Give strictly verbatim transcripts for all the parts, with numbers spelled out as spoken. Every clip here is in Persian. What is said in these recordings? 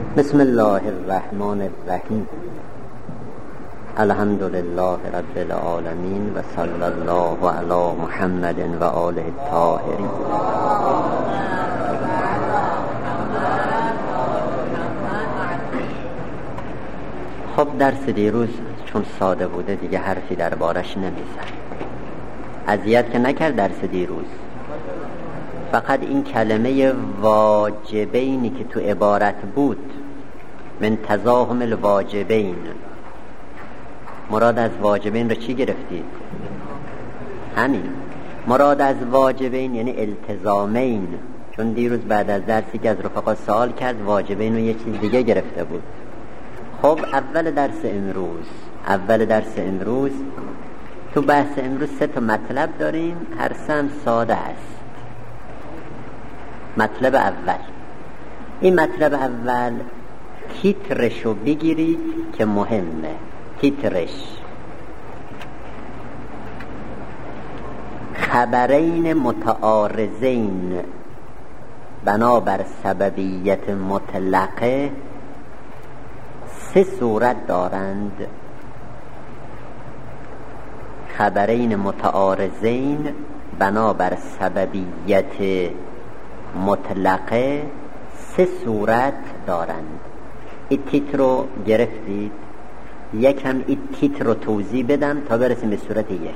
بسم الله الرحمن الرحیم. الحمد لله رب العالمین و صلی الله علی محمد و آله الطاهرین. خب درس دیروز چون ساده بوده دیگه حرفی دربارش نمیزن. اذیت که نکرد درس دیروز، فقط این کلمه واجبینی که تو عبارت بود، من تزاحم الواجبین، مراد از واجبین رو چی گرفتید؟ همین مراد از واجبین یعنی التزامین، چون دیروز بعد از درسی که از رفقا سوال کرد واجبین رو یه چیز دیگه گرفته بود. خب اول درس امروز اول درس امروز تو بحث امروز سه تا مطلب داریم، هر سه هم ساده است. مطلب اول، این مطلب اول تیترشو بگیرید که مهمه. تیترش خبرین متعارضین بنابر سببیت مطلقه سه صورت دارند. خبرین متعارضین بنابر سببیت مطلقه سه صورت دارند. این تیتر رو گرفتید؟ یکم این تیتر رو توضیح بدم تا برسیم به صورت یک.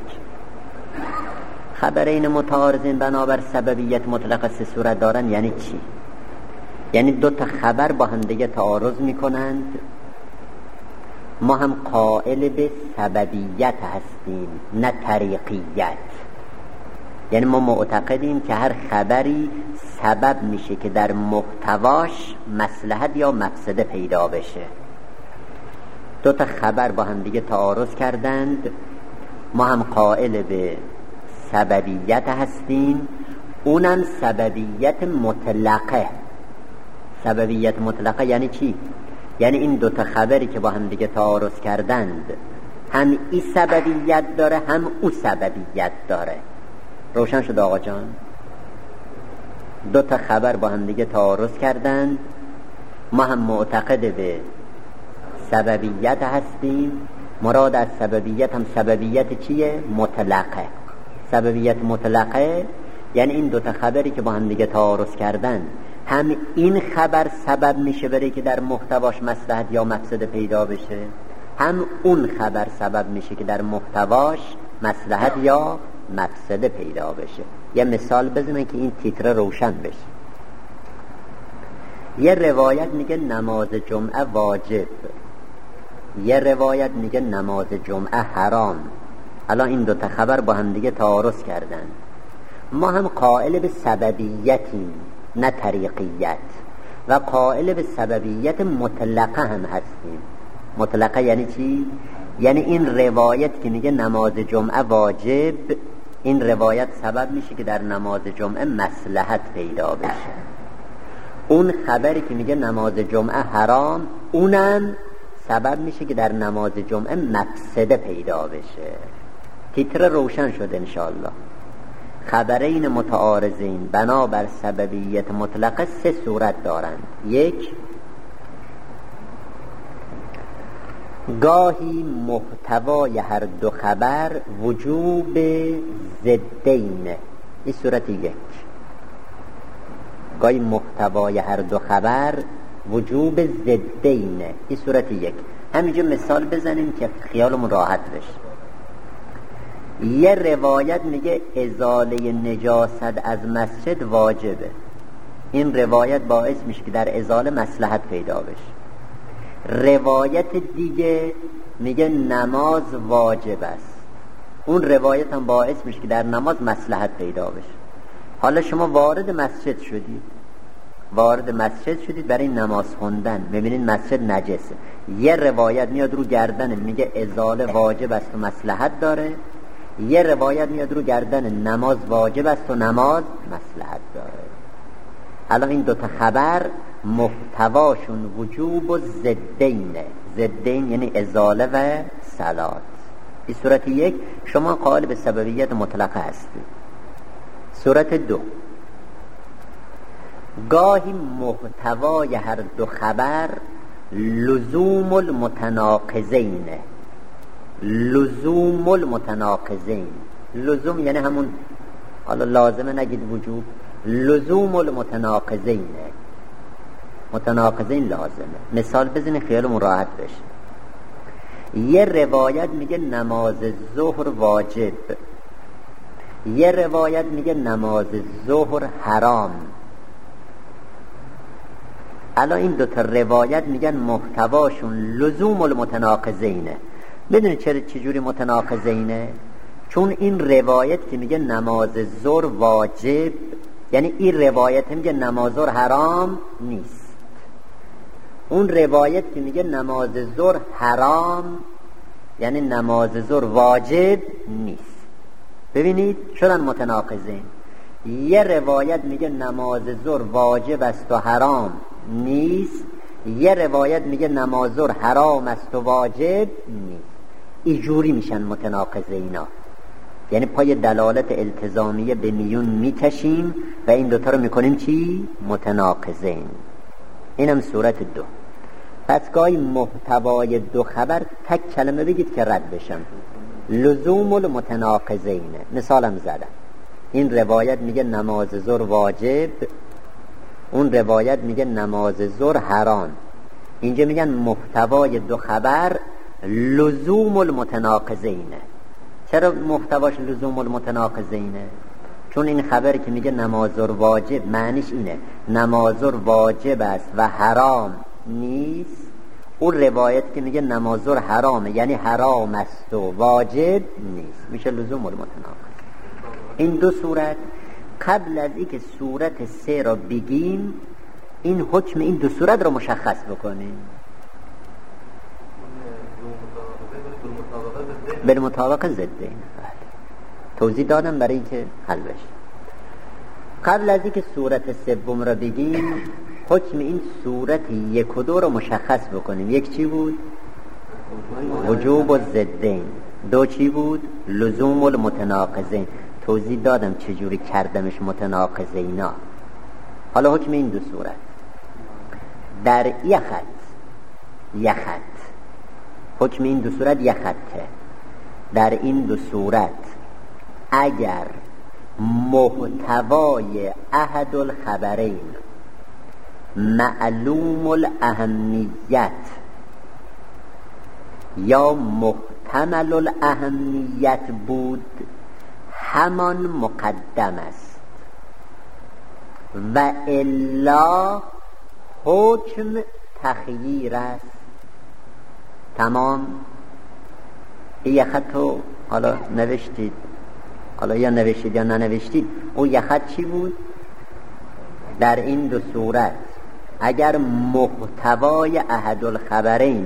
خبرین متعارضین بنابر سببیت مطلقه سه صورت دارند یعنی چی؟ یعنی دو تا خبر با هم دیگه تعارض میکنند، ما هم قائل به سببیت هستیم نه طریقیت. یعنی ما معتقدیم که هر خبری سبب میشه که در محتواش مصلحت یا مفسده پیدا بشه. دو تا خبر با هم دیگه تعارض کردند، ما هم قائل به سببیت هستیم، اونم سببیت مطلقه. سببیت مطلقه یعنی چی؟ یعنی این دو تا خبری که با هم دیگه تعارض کردند هم این سببیت داره هم او سببیت داره. روشن شد آقا جان؟ دو تا خبر با هم دیگه تعارض کردند، ما هم معتقد به سببیت هستیم. مراد از سببیت هم سببیت چیه؟ مطلقه. سببیت مطلقه یعنی این دو تا خبری که با هم دیگه تعارض کردند هم این خبر سبب میشه برای که در محتواش مصلحت یا مفسده پیدا بشه، هم اون خبر سبب میشه که در محتواش مصلحت یا مفسده پیدا بشه. یه مثال بزنم که این تیتر روشن بشه. یه روایت میگه نماز جمعه واجب، یه روایت میگه نماز جمعه حرام. الان این دو تا خبر با هم دیگه تعارض کردن، ما هم قائل به سببیتیم نه طریقیت و قائل به سببیت مطلقه هم هستیم. مطلقه یعنی چی؟ یعنی این روایت که میگه نماز جمعه واجب، این روایت سبب میشه که در نماز جمعه مصلحت پیدا بشه. اون خبری که میگه نماز جمعه حرام، اونم سبب میشه که در نماز جمعه مفسده پیدا بشه. تیتر روشن شد انشاءالله. خبرین متعارضین بنابر سببیت مطلقه سه صورت دارند. یک، گاهی محتوای هر دو خبر وجوب ضدین، این صورت یک. گاهی محتوای هر دو خبر وجوب ضدین، این صورت یک. همینجا مثال بزنیم که خیالمون راحت بشه. یه روایت میگه ازاله نجاست از مسجد واجبه، این روایت باعث میشه که در ازاله مصلحت پیدا بشه. روایت دیگه میگه نماز واجب است، اون روایت هم باعث میشه که در نماز مصلحت پیدا بشه. حالا شما وارد مسجد شدید وارد مسجد شدید برای نماز خوندن، میبینید مسجد نجسه، یه روایت میاد رو گردن میگه ازاله واجب است و مصلحت داره، یه روایت میاد رو گردن نماز واجب است و نماز مصلحت داره. الان این دوتا خبر محتواشون وجوب و ضدین. ضدین یعنی ازاله و صلات. این صورت یک، شما قائل به سببیت مطلقه هستید. صورت دو، گاهی محتوای هر دو خبر لزوم المتناقضین. لزوم المتناقضین، لزوم یعنی همون، حالا لازمه نگید وجوب، لزوم المتناقضین، متناقضین لازمه. مثال بزنین خیالمون راحت بشه. یه روایت میگه نماز ظهر واجب، یه روایت میگه نماز ظهر حرام. الان این دو تا روایت میگن محتواشون لزوم المتناقضینه. بدونید چرا چجوری متناقضینه؟ چون این روایت که میگه نماز ظهر واجب، یعنی این روایت میگه نماز ظهر حرام نیست. اون روایت که میگه نماز ظهر حرام یعنی نماز ظهر واجب نیست. ببینید شدن متناقضین. یه روایت میگه نماز ظهر واجب است و حرام نیست، یه روایت میگه نماز ظهر حرام است و واجب نیست. اینجوری میشن متناقضینا، یعنی پای دلالت التزامیه به میون میکشیم و این دوتا رو میکنیم چی؟ متناقضین. اینم صورت دو. پس گاهی محتوای دو خبر تک کلمه بگید که رد بشن. لزوم المتناقضین. مثالم زدم، این روایت میگه نماز ظهر واجب، اون روایت میگه نماز ظهر حرام. اینجا میگن محتوای دو خبر لزوم المتناقضینه. چرا محتواش لزوم المتناقضینه؟ چون این خبری که میگه نماز ظهر واجب معنیش اینه نماز ظهر واجب است و حرام نیست. اون روایت که میگه نماز ظهر حرامه یعنی حرام است و واجب نیست، میشه لزوم المتناقض. این دو صورت. قبل از اینکه صورت سه را بگیم این حکم این دو صورت را مشخص بکنیم. بالمطابق ضدین. توضیح دادم برای اینکه حل بشه. قبل از اینکه صورت سوم را بگیم حکم این صورت یک و دو را مشخص بکنیم. یک چی بود؟ وجوب و ضدین. دو چی بود؟ لزوم المتناقضین. توضیح دادم چجوری کردمش متناقضینا. حالا حکم این دو صورت در یک خط، یک خط حکم این دو صورت یک خطه. در این دو صورت اگر محتوای احد الخبرین معلوم الاهمیت یا محتمل الاهمیت بود همان مقدم است و الا حکم تخییر است. تمام. این یک خط رو حالا نوشتید، حالا یا نوشتید یا ننوشتید. اون یک خط چی بود؟ در این دو صورت اگر محتوای احد الخبرین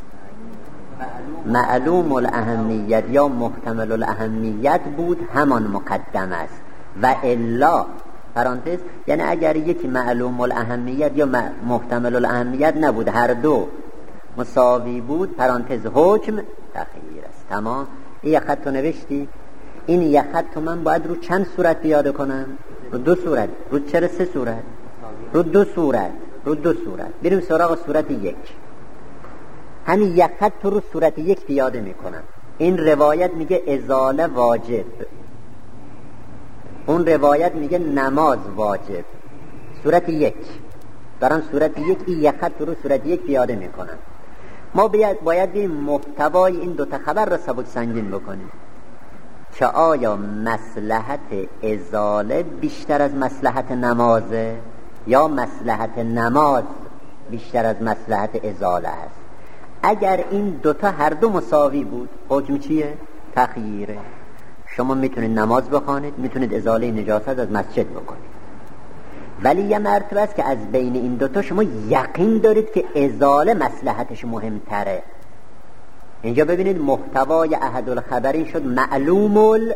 معلوم الاهمیت یا محتمل الاهمیت بود همان مقدم است و الا پرانتز، یعنی اگر یکی معلوم الاهمیت یا محتمل الاهمیت نبود، هر دو مساوی بود، پرانتز حکم تخییر است. تمام. این یک خط رو نوشتی. این یک خط رو من باید رو چند صورت بیاده کنم؟ رو دو صورت. رو چرا سه صورت؟ رو دو صورت. رو دو صورت. بریم سراغ صورت یک. همین یک خط رو صورت یک بیاده میکنم. این روایت میگه ازاله واجب، اون روایت میگه نماز واجب. صورت یک دارم، صورت یک این یک خط رو صورت یک بیاده میکنم. ما باید باید این محتوای این دو تا خبر را سبک سنگین بکنیم که آیا مصلحت ازاله بیشتر از مصلحت نمازه یا مصلحت نماز بیشتر از مصلحت ازاله است. اگر این دوتا هر دو مساوی بود حکم چیه؟ تخییره. شما میتونید نماز بخوانید، میتونید ازاله نجاست از مسجد بکنید، ولی یه مرتبه است که از بین این دوتا شما یقین دارید که ازاله مصلحتش مهمتره. اینجا ببینید محتوای احد الخبرین شد معلوم الاهمیت.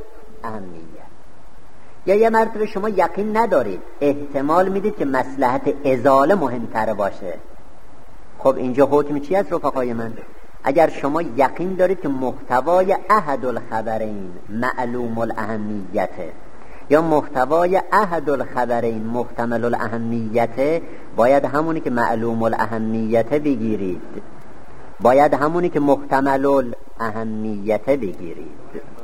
یا یه مرتبه شما یقین ندارید، احتمال میدید که مصلحت ازاله مهمتره باشه. خب اینجا حکم چی است رفقای من؟ اگر شما یقین دارید که محتوای احد الخبرین معلوم الاهمیته، یا محتوای احد الخبرین محتمل الاهمیت، باید همونی که معلوم الاهمیت بگیرید، باید همونی که محتمل الاهمیت بگیرید.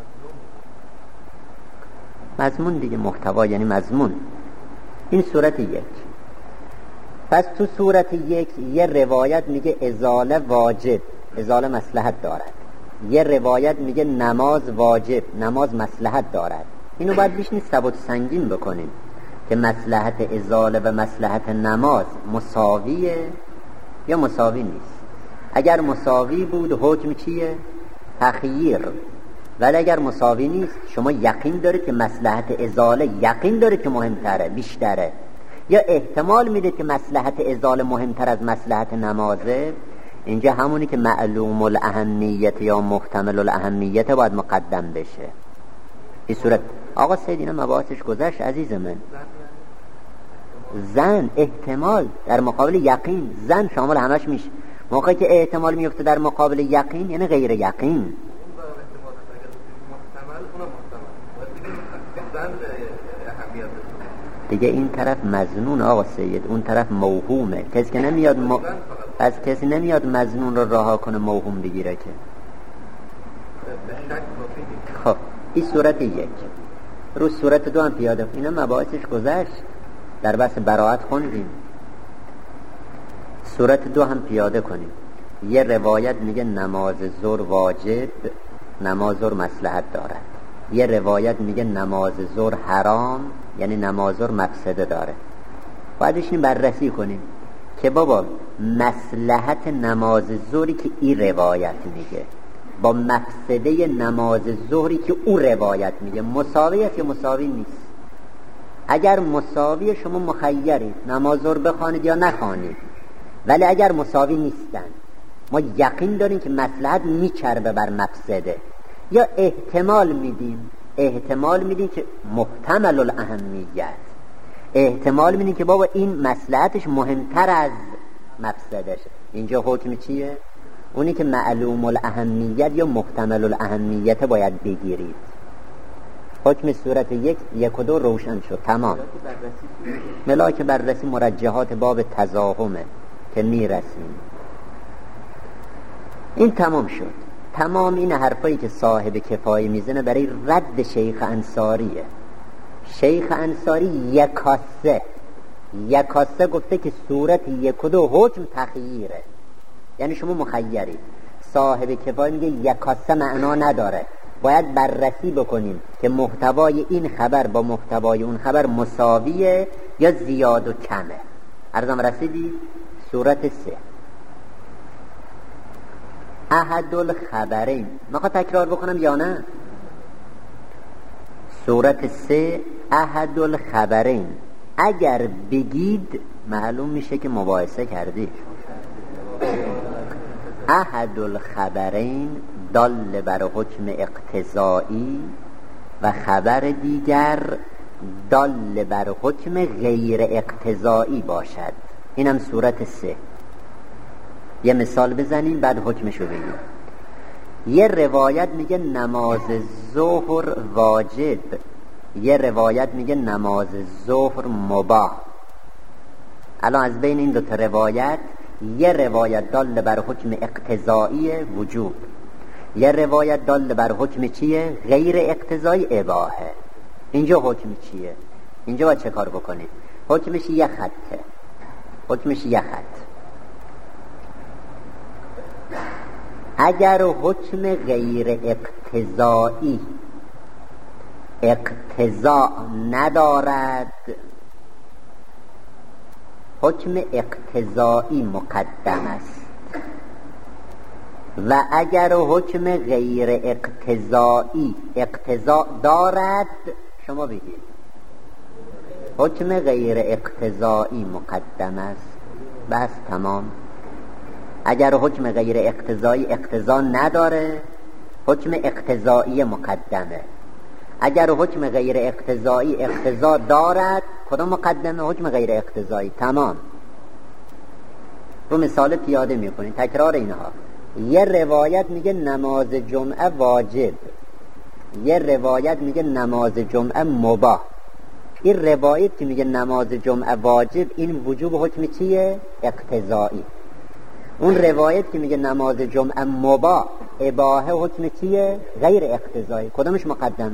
مضمون دیگه، محتوا یعنی مضمون. این صورت یک. پس تو صورت یک یه روایت میگه ازاله واجب، ازاله مصلحت دارد. یه روایت میگه نماز واجب، نماز مصلحت دارد. اینو باید بیش نیست ثبات سنگین بکنیم که مصلحت ازاله و مصلحت نماز مساویه یا مساوی نیست. اگر مساوی بود حکم چیه؟ تخییر. ولی اگر مساوی نیست، شما یقین دارید که مصلحت ازاله یقین دارید که مهمتره، بیشتره، یا احتمال میده که مصلحت ازاله مهمتر از مصلحت نمازه، اینجا همونی که معلوم الاهمیت یا محتمل الاهمیت باید مقدم بشه. این صورت آقا سید اینا مباحثش گذشت عزیز من. زن احتمال در مقابل یقین، زن شامل همش میشه. موقعی که احتمال میفته در مقابل یقین یعنی غیر یقین. دیگه این طرف مظنون آقا سید، اون طرف موهومه. کسی که نمیاد م... از کسی نمیاد مظنون رو رها کنه موهوم بگیره که. خب این صورت یک. رو صورت دو هم پیاده. اینا مباحثش گذشت، در بحث براءت خوندیم. صورت دو هم پیاده کنیم. یه روایت میگه نماز ظهر واجب، نماز ظهر مصلحت دارد. یه روایت میگه نماز ظهر حرام، یعنی نماز ظهر مفسده داره. باید این بررسی کنیم که بابا مصلحت نماز ظهری که این روایت میگه با مفسده نماز ظهری که او روایت میگه مساوی است یا مساوی نیست. اگر مساوی شما مخیرید نماز ظهر بخوانید یا نخوانید، ولی اگر مساوی نیستن ما یقین داریم که مصلحت میچربه بر مفسده، یا احتمال میدیم احتمال میدیم که محتمل الاهمیت، احتمال میدیم که بابا این مصلحتش مهمتر از مفسدش. اینجا حکم چیه؟ اونی که معلوم الاهمیت یا محتمل الاهمیت باید بگیرید. حکم صورت یک یک و دو روشن شد، تمام. ملاک بررسی مرجحات باب تزاحمه که میرسیم. این تمام شد. تمام این حرفایی که صاحب کفایه میزنه برای رد شیخ انصاریه. شیخ انصاری یکاسه یکاسه گفته که صورت یک و دو حکم تخییره، یعنی شما مخیرید. صاحب کفایه میگه یکاسه معنا نداره، باید بررسی بکنیم که محتوای این خبر با محتوای اون خبر مساویه یا زیاد و کمه. عرضم رسیدی؟ صورت سه احد الخبرین. میخواد تکرار بکنم یا نه؟ صورت سه احد الخبرین. اگر بگید معلوم میشه که مباحثه کردی. احد الخبرین دال بر حکم اقتضایی و خبر دیگر دال بر حکم غیر اقتضایی باشد. اینم صورت سه. یه مثال بزنیم بعد حکمشو بگیم. یه روایت میگه نماز ظهر واجب، یه روایت میگه نماز ظهر مباح. الان از بین این دو تا روایت یه روایت دال بر حکم اقتضایی وجوب، یه روایت دال بر حکم چیه؟ غیر اقتضایی اباحه. اینجا حکم چیه؟ اینجا باید چه کار بکنید؟ حکمش یه خطه، حکمش یه خط. اگر حکم غیر اقتضایی اقتضا ندارد، حکم اقتضایی مقدم است، و اگر حکم غیر اقتضایی اقتضا دارد، شما بگید حکم غیر اقتضایی مقدم است. بس تمام. اگر حکم غیر اقتضایی اقتضا نداره، حکم اقتضایی مقدمه. اگر حکم غیر اقتضایی اقتضا دارد، کدام مقدمه؟ حکم غیر اقتضایی. تمام. رو مثال پیاده میکنید، تکرار اینها. یه روایت میگه نماز جمعه واجب، یه روایت میگه نماز جمعه مباح. این روایت که میگه نماز جمعه واجب، این وجوب حکم چیه؟ اقتضایی. اون روایت که میگه نماز جمعه مباح، اباحه حکم چیه؟ غیر اقتضایی. کدومش مقدمه؟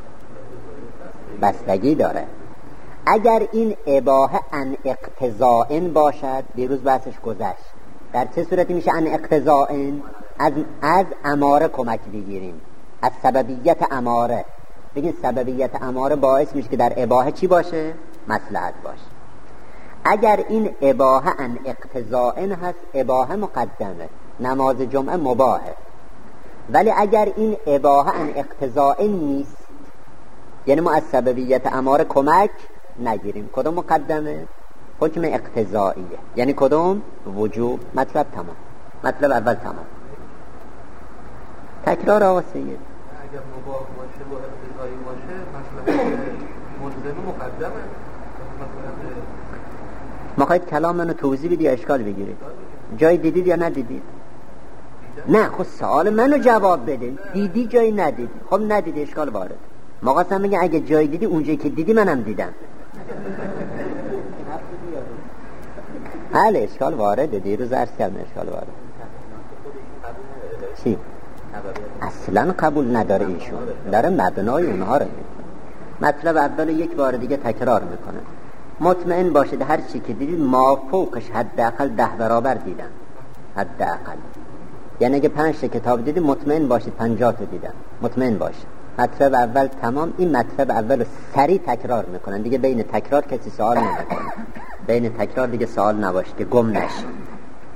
بستگی داره. اگر این اباحه ان اقتضاء باشد، دیروز بحثش گذشت، در چه صورتی میشه ان اقتضاء؟ از از اماره کمک بگیریم، از سببیت اماره. بگین سببیت اماره باعث میشه که در اباحه چی باشه؟ مصلحت باشه. اگر این اباحه ان اقتضاء هست، اباحه مقدمه، نماز جمعه مباحه. ولی اگر این اباحه ان اقتضاء نیست، یعنی ما از سببیت اماره کمک نگیریم، کدوم مقدمه؟ حکم اقتضائیه. یعنی کدوم؟ وجوب. مطلب تمام. مطلب اول تمام. تکرار آقا سید. اگر مباح باشه و اقتضایی باشه، مصلحت ملزم مقدمه. ما خواهید کلام منو توضیح بدی یا اشکال بگیرید؟ جای دیدید یا ندیدید؟ نه خود سوال منو جواب بدید. دیدی جایی ندید؟ خب ندیدی، اشکال وارد. ما قسم میگه اگه جای دیدی، اونجایی که دیدی منم دیدم. بله اشکال وارده. دیروز عرض کردم اشکال وارد. چی؟ اصلا قبول نداره ایشون، داره مبنای اونها رو. مطلب اول یک بار دیگه تکرار میکنه. مطمئن باشید هر چی که دیدید ما فوقش حداقل ده برابر دیدن. حداقل یعنی اگه پنج تا کتاب دیدید، مطمئن باشید پنجاه تا دیدن. مطمئن باشید. مطلب اول تمام. این مطلب اول سریع تکرار میکنن دیگه. بین تکرار کسی سوال نمیکنه. بین تکرار دیگه سوال نباشه که گم نشید.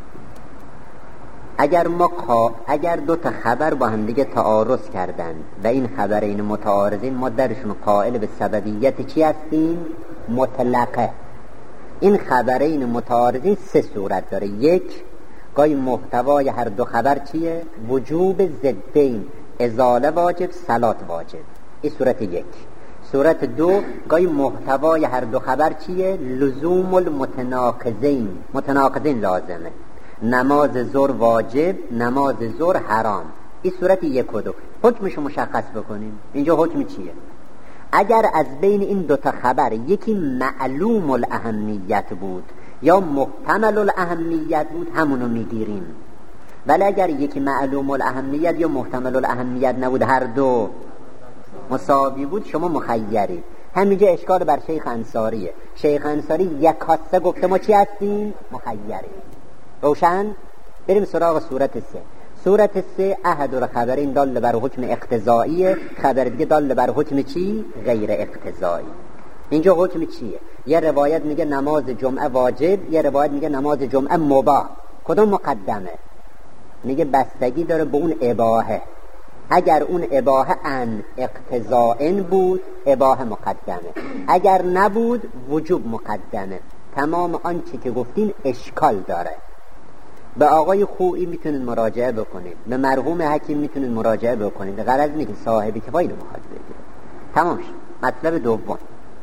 اگر ما اگر دو تا خبر با هم دیگه تعارض کردن و این خبرین متعارضین، ما درشون قائل به سببیت چی هستیم؟ مطلقه. این خبرین متعارضین سه صورت داره. یک، گاهی محتوای هر دو خبر چیه؟ وجوب ضدین، ازاله واجب، صلات واجب. این صورت یک. صورت دو، گاهی محتوای هر دو خبر چیه؟ لزوم المتناقضین، متناقضین لازمه. نماز ظهر واجب، نماز ظهر حرام. این صورت یک و دو. حکمشو مشخص بکنیم. اینجا حکم چیه؟ اگر از بین این دوتا خبر یکی معلوم الاهمیت بود یا محتمل الاهمیت بود، همونو میگیریم. ولی اگر یکی معلوم الاهمیت یا محتمل الاهمیت نبود، هر دو مساوی بود، شما مخیرید. همینجا اشکال بر شیخ انصاریه. شیخ انصاری یک کاسه گفته ما چی هستیم؟ مخیرید. روشن؟ بریم سراغ صورت سه. صورت سه، احد الخبرین دال بر حکم اقتضائیه، خبر دیگه دال بر حکم چی؟ غیر اقتضایی. اینجا حکم چیه؟ یه روایت میگه نماز جمعه واجب، یه روایت میگه نماز جمعه مباح. کدوم مقدمه؟ میگه بستگی داره به اون اباحه. اگر اون اباحه ان اقتضاء بود، اباحه مقدمه. اگر نبود، وجوب مقدمه. تمام آنچه که گفتین اشکال داره. به آقای خویی میتونید مراجعه بکنید، به مرحوم حکیم میتونید مراجعه بکنید. غرض اینه که صاحب کفایه رو میخواد بگیره. تمام شد. مطلب دوم،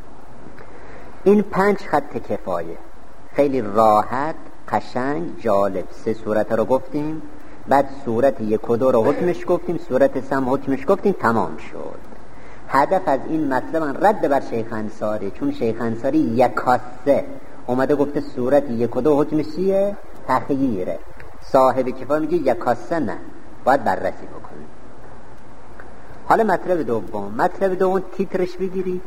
این پنج خط کفایه خیلی راحت، قشنگ، جالب. سه صورت رو گفتیم، بعد صورت یک و دو رو حکمش گفتیم، صورت سه هم حکمش گفتیم. تمام شد. هدف از این مطلب رد بر شیخ انصاری، چون شیخ انصاری یک کاسه اومده گفته صورت یک و دو حکمش چیه؟ تخییره. صاحب کفایه میگه یک کاسه نه، باید بررسی بکنیم. حالا مطلب دوم، مطلب دوم تیترش بگیرید: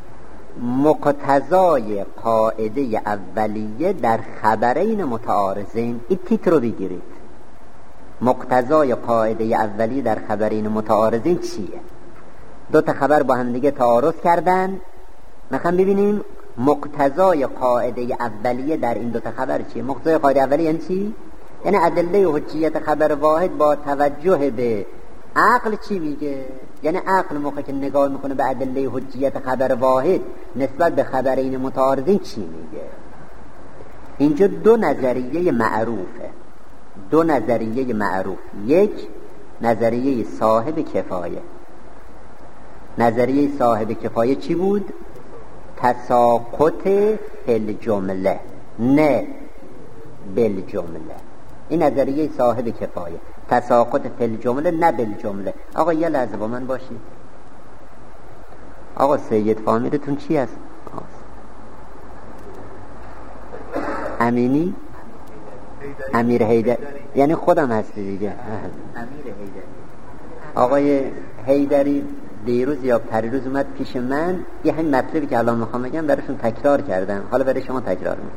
مقتضای قاعده اولیه در خبرین متعارضین. این تیتر رو بگیرید. مقتضای قاعده اولیه در خبرین متعارضین چیه؟ دو تا خبر با هم دیگه تعارض کردن، میخوام ببینیم مقتضای قاعده اولیه در این دو تا خبر چیه. مقتضای قاعده اولیه یعنی چی؟ یعنی ادله حجیت خبر واحد با توجه به عقل چی میگه؟ یعنی عقل موقع که نگاه میکنه به ادله حجیت خبر واحد نسبت به خبرین متعارضین چی میگه؟ اینجا دو نظریه معروفه. دو نظریه معروف. یک، نظریه صاحب کفایه. نظریه صاحب کفایه چی بود؟ تساقط فی جمله، نه بالجمله. این نظریه صاحب کفایه، تساقط فی جمله نه بالجمله. آقا یه لحظه با من باشید. آقا سید فامیلتون چی هست؟ امینی امیر حیدری، یعنی خودم هستی دیگه. امیر حیدری. آقای حیدری دیروز یا پریروز اومد پیش من، یه همین مطلبی که الان میخوام بگم براشون تکرار کردم، حالا برای شما تکرار میکنم.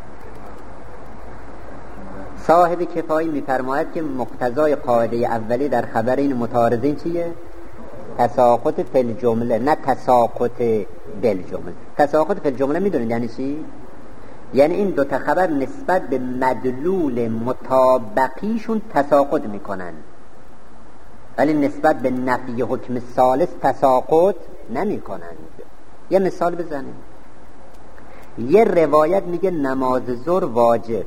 صاحب کفایی میفرماید که مقتضای قاعده اولی در خبر این متعارضین چیه؟ تساقط فی الجمله، نه تساقط بالجمله. تساقط فی الجمله میدونید یعنی چی؟ یعنی این دو تا خبر نسبت به مدلول مطابقیشون تساقط میکنن، ولی نسبت به نفی حکم ثالث تساقط نمیکنن. یه مثال بزنیم. یه روایت میگه نماز ظهر واجب،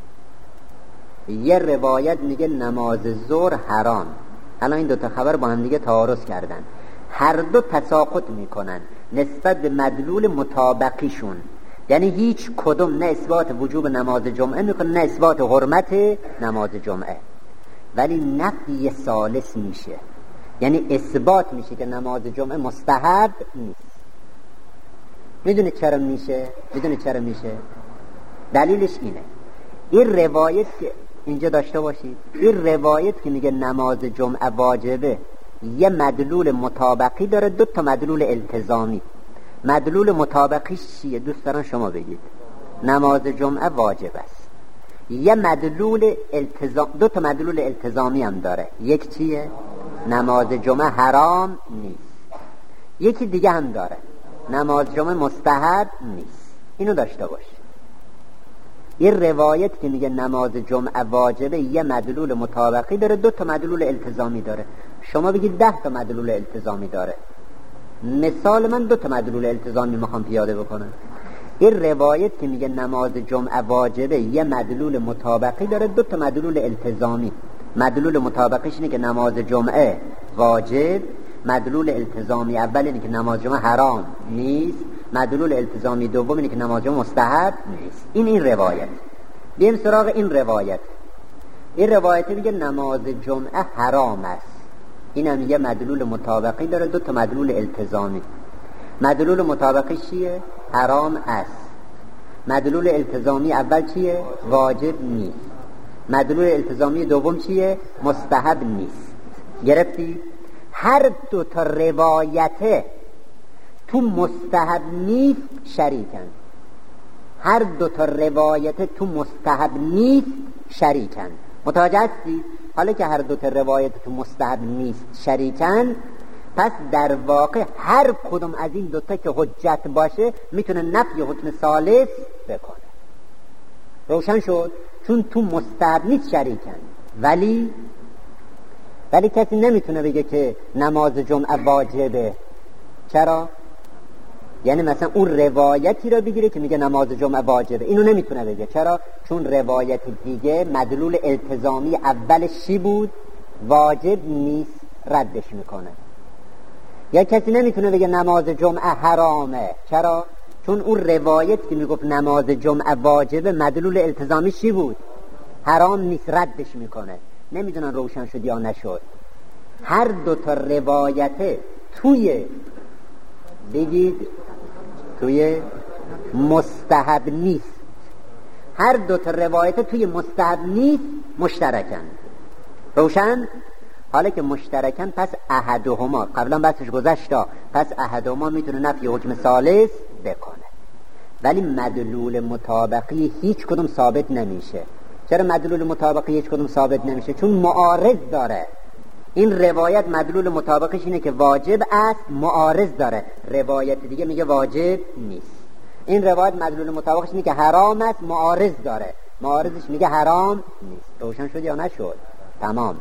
یه روایت میگه نماز ظهر حرام. الان این دو تا خبر با هم دیگه تعارض کردن، هر دو تساقط میکنن نسبت به مدلول مطابقیشون. یعنی هیچ کدوم نه اثبات وجوب نماز جمعه میکنه نه اثبات حرمت نماز جمعه، ولی نفی ثالث میشه، یعنی اثبات میشه که نماز جمعه مستحب نیست. میدونه چرا میشه؟ میدونه چرا میشه؟ دلیلش اینه، این روایت که اینجا داشته باشید، این روایت که میگه نماز جمعه واجبه یه مدلول مطابقی داره، دو تا مدلول التزامی. مدلول مطابقیش چیه؟ دوست دارم شما بگید. نماز جمعه واجب است. یه مدلول التزام، دو تا مدلول التزامی هم داره. یک چیه؟ نماز جمعه حرام نیست. یکی دیگه هم داره، نماز جمعه مستحب نیست. اینو داشته باش. این روایت که میگه نماز جمعه واجبه یه مدلول مطابقی داره، دو تا مدلول التزامی داره. شما بگید ده تا مدلول التزامی داره. مثال من دو تا مدلول التزامی میخوام پیاده بکنم. این روایت که میگه نماز جمعه واجبه یه مدلول مطابقی داره، دو تا مدلول التزامی. مدلول مطابقیش اینه که نماز جمعه واجب، مدلول التزامی اول اینه که نماز جمعه حرام نیست، مدلول التزامی دوم اینه که نماز جمعه مستحب نیست. این این روایت. بیم سراغ این روایت. این روایت میگه نماز جمعه حرام است. این هم یه مدلول مطابقی داره، دو تا مدلول التزامی. مدلول مطابقی چیه؟ حرام است. مدلول التزامی اول چیه؟ واجب نیست. مدلول التزامی دوم چیه؟ مستحب نیست. گرفتی؟ هر دو تا روایته تو مستحب نیست شریکن. هر دو تا روایته تو مستحب نیست شریکن. متوجه هستی؟ حالا که هر دو تا روایت تو مستحب نیست شریکن، پس در واقع هر کدوم از این دوتا که حجت باشه میتونه نفی حکم ثالث بکنه. روشن شد؟ چون تو مستحب نیست شریکن. ولی ولی کسی نمیتونه بگه که نماز جمعه واجبه. چرا؟ یعنی مثلا اون روایتی رو بگیره که میگه نماز جمعه واجبه، اینو نمیتونه بگه. چرا؟ چون روایت دیگه مدلول التزامی اولش چی بود؟ واجب نیست، ردش میکنه. یا کسی نمیتونه بگه نماز جمعه حرامه. چرا؟ چون اون روایت که میگفت نماز جمعه واجبه مدلول التزامی چی بود؟ حرام نیست، ردش میکنه. نمیدونن روشن شد یا نشد. هر دو تا روایت توی بگید توی مستحب نیست، هر دو تا روایت توی مستحب نیست مشترکن. روشن؟ حالا که مشترکن پس احدهما، قبلا بحثش گذشتا، پس احدهما میتونه نفی حکم ثالث بکنه. ولی مدلول مطابقی هیچ کدوم ثابت نمیشه. چرا مدلول مطابقی هیچ کدوم ثابت نمیشه؟ چون معارض داره. این روایت مدلول مطابقش اینه که واجب است، معارض داره. روایت دیگه میگه واجب نیست. این روایت مدلول مطابقش اینه که حرام است، معارض داره. معارضش میگه حرام نیست. روشن شد یا نشد؟ تمام.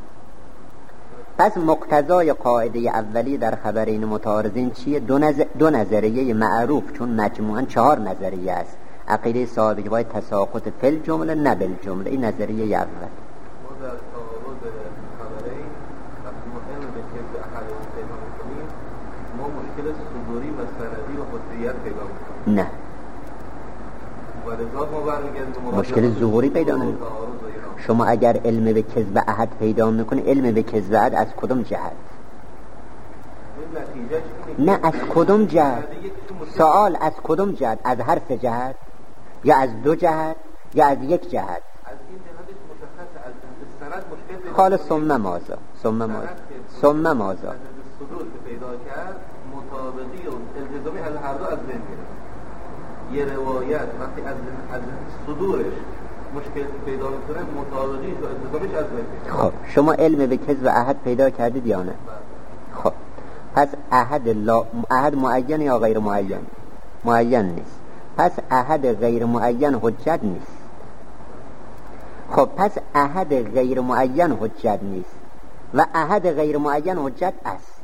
پس مقتضای قاعده اولی در خبر این متعارضین چیه؟ دو, نظر... دو نظریه معروف، چون مجموعاً چهار نظریه است. عقیده صاحب جوای تساقط فی الجمله نه بالجمله. این نظریه اول. ما در تعارض خبرین وقتی مهم به کذب احدهم پیدا می‌کنیم، ما مشکل صدوری و سندی و قطعیت پیدا می‌کنیم. نه، و لذا ما برمیگردیم مشکل ظهوری پیدا نمی‌کنیم. شما اگر علم به کذب احد پیدا می‌کنی، علم به کذب احد از کدوم جهت؟ نه، از کدوم جهت؟ سوال از کدوم جهت؟ از هر سه جهت یا از دو جهت یا از یک جهت؟ از این جهتش مشخصه، از سند مشکل خالص ثم مازا ثم مازا ثم مازا از صدور که پیدا کرد مطابقی و التزامی از هر دو از بین میره. یه روایت وقتی از از صدورش مشکل پیدا میکنه مطابقیش و التزامیش از بین میره. خب شما علم به کذب احد پیدا کردید یا نه؟ خب پس احد لا احد معین یا غیر معین؟ معین نیست. پس احد غیر معین حجت نیست. خب پس احد غیر معین حجت نیست و احد غیر معین حجت است.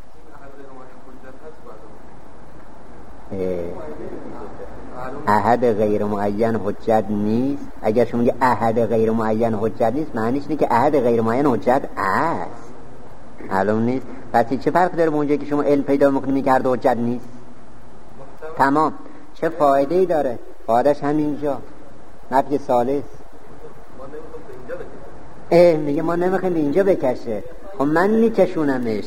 احد غیر معین حجت نیست. اگر شما میگه احد غیر معین حجت نیست معنیش اینه که احد غیر معین حجت است. معلوم نیست. پس چه فرق داره با اونجایی که شما علم پیدا میکنی میگه هر دو حجت نیست؟ تمام. چه فایده ای داره؟ فایدهش همینجا نفی ثالث. اه میگه ما نمیخوایم اینجا بکشه. خب من میکشونمش.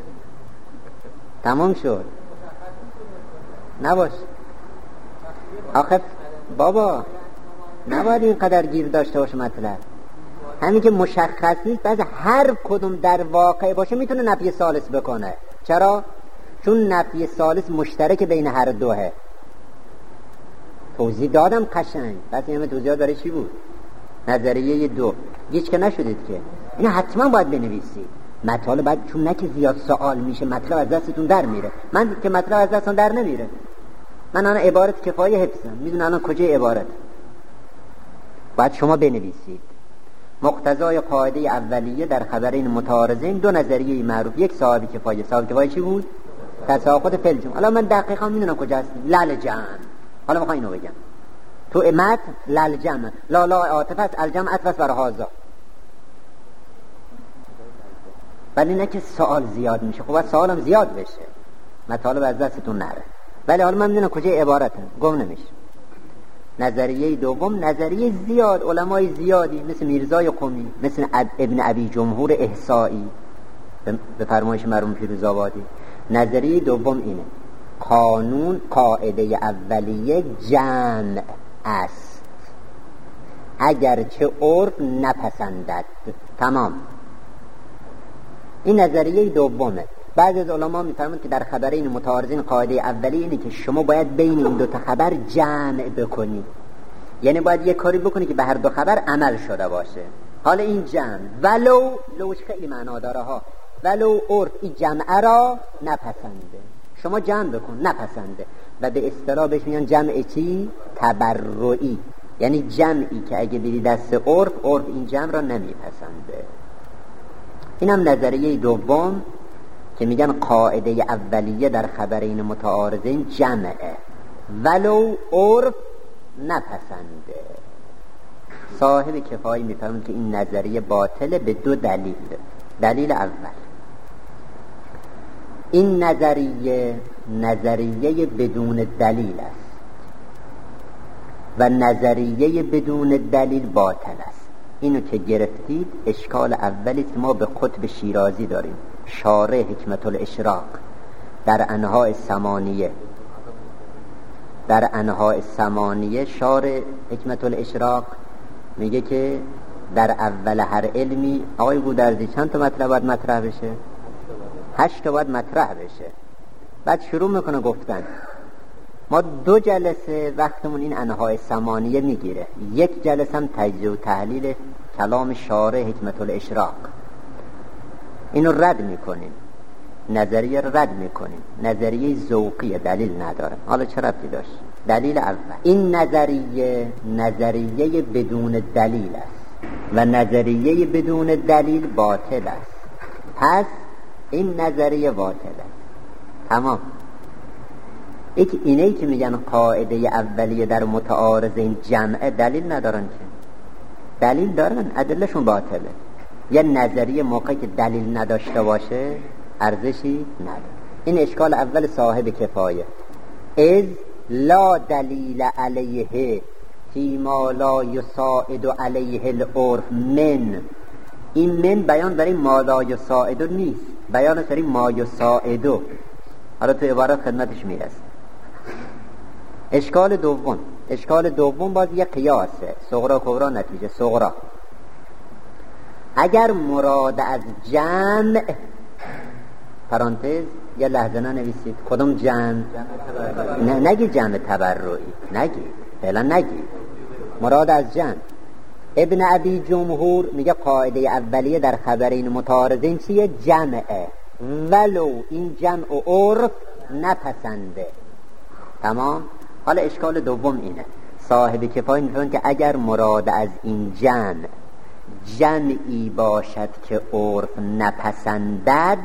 تمام شد. نباش آخه بابا نباید اینقدر گیر داشته باشه مطلب. همین که مشخص نیست بعد هر کدوم در واقع باشه میتونه نفی ثالث بکنه. چرا؟ چون نفی ثالث مشترک بین هر دوه. توضیح دادم قشنگ. بس این همه توضیحات برای چی بود؟ نظریه دو هیچ که نشدید که اینو حتما باید بنویسید. مطالب باید، چون نه که زیاد سوال میشه مطلب از دستتون در میره. من که مطلب از دستم در نمیره. من الان عبارت کفایه حفظم، میدونم الان کجای عبارت باید شما بنویسید. مقتضای قاعده اولیه در خبرین متعارضین دو نظریه معروف. یک صاحب کفایه. صاحب کفایه چی بود؟ تساقط فلجم. حالا من دقیقا میدونم کجا هست. للجم. حالا میخوام اینو بگم تو امت للجم لا لا عاطفه است، الجم عطف است بر هذا. ولی نه که سوال زیاد میشه. خب سوالم زیاد بشه مطالب از دستتون نره. ولی حالا من میدونم کجای عبارته گم نمیشه. نظریه دوم نظریه زیاد علمای زیادی مثل میرزای قمی، مثل ابن ابی جمهور احصایی به فرمایش مرحوم فیروزآبادی. نظریه دوم اینه قانون قاعده اولیه جمع است اگرچه عرف نپسندد. تمام. این نظریه دومه. بعضی از علما میفرمایند که در خبرین متعارضین قاعده اولیه اینه که شما باید بین این دو تا خبر جمع بکنی. یعنی باید یک کاری بکنی که به هر دو خبر عمل شده باشه. حالا این جمع ولو لوش خیلی معنا داره ها، ولو عرف این جمع را نپسنده شما جمع بکن نپسنده. و به اصطلاح بهش میگن جمع چی؟ تبرعی. یعنی جمعی که اگه بری دست عرف، عرف این جمع را نمیپسنده. اینم نظریه دوم که میگن قاعده اولیه در خبرین متعارضین جمعه ولو عرف نپسنده. صاحب کفایی میفهمند که این نظریه باطله به دو دلیل. دلیل اول، این نظریه نظریه بدون دلیل است و نظریه بدون دلیل باطل است. اینو که گرفتید اشکال اولی که ما به قطب شیرازی داریم، شارح حکمت الاشراق در انواع ثمانیه در انواع ثمانیه شارح حکمت الاشراق میگه که در اول هر علمی آقای گودرزی چند تا مطلب باید مطرح بشه؟ هشت تا باید مطرح بشه. بعد شروع میکنه گفتن ما دو جلسه وقتمون این انواع ثمانیه میگیره، یک جلسه هم تجزیه و تحلیل کلام شارح حکمت الاشراق. اینو رد میکنیم، نظریه رد میکنیم، نظریه ذوقیه، دلیل نداره. حالا چه ربطی داشت؟ دلیل اول، این نظریه نظریه بدون دلیل است و نظریه بدون دلیل باطل است. پس این نظریه باطل است. تمام. یک اینه که میگن قاعده اولیه در متعارضین جمعه دلیل ندارن که دلیل دارن، ادلهشون باطله. یه نظریه موقعی که دلیل نداشته باشه ارزشی نداره. این اشکال اول صاحب کفایه. از لا دلیل علیه فیما لا یساعد علیه العرف من. این من بیان برای ما لا یساعد نیست، بیان برای ما یساعد. حالا تو عبارت خدمتش میرسه. اشکال دوم، اشکال دوم باز یه قیاسه، صغرا کبرا نتیجه. صغرا اگر مراد از جمع، پرانتز یه لحظه ننویسید، کدوم جمع؟ نه نگی جمع تبرعی، نگی فعلا نگی، مراد از جمع. ابن ابی جمهور میگه قاعده اولیه در خبرین متعارضین چیه؟ جمعه، ولو این جمع و عرف نپسنده. تمام. حالا اشکال دوم اینه، صاحب کفایه میفهمن که اگر مراد از این جمع جمعی باشد که عرف نپسندد،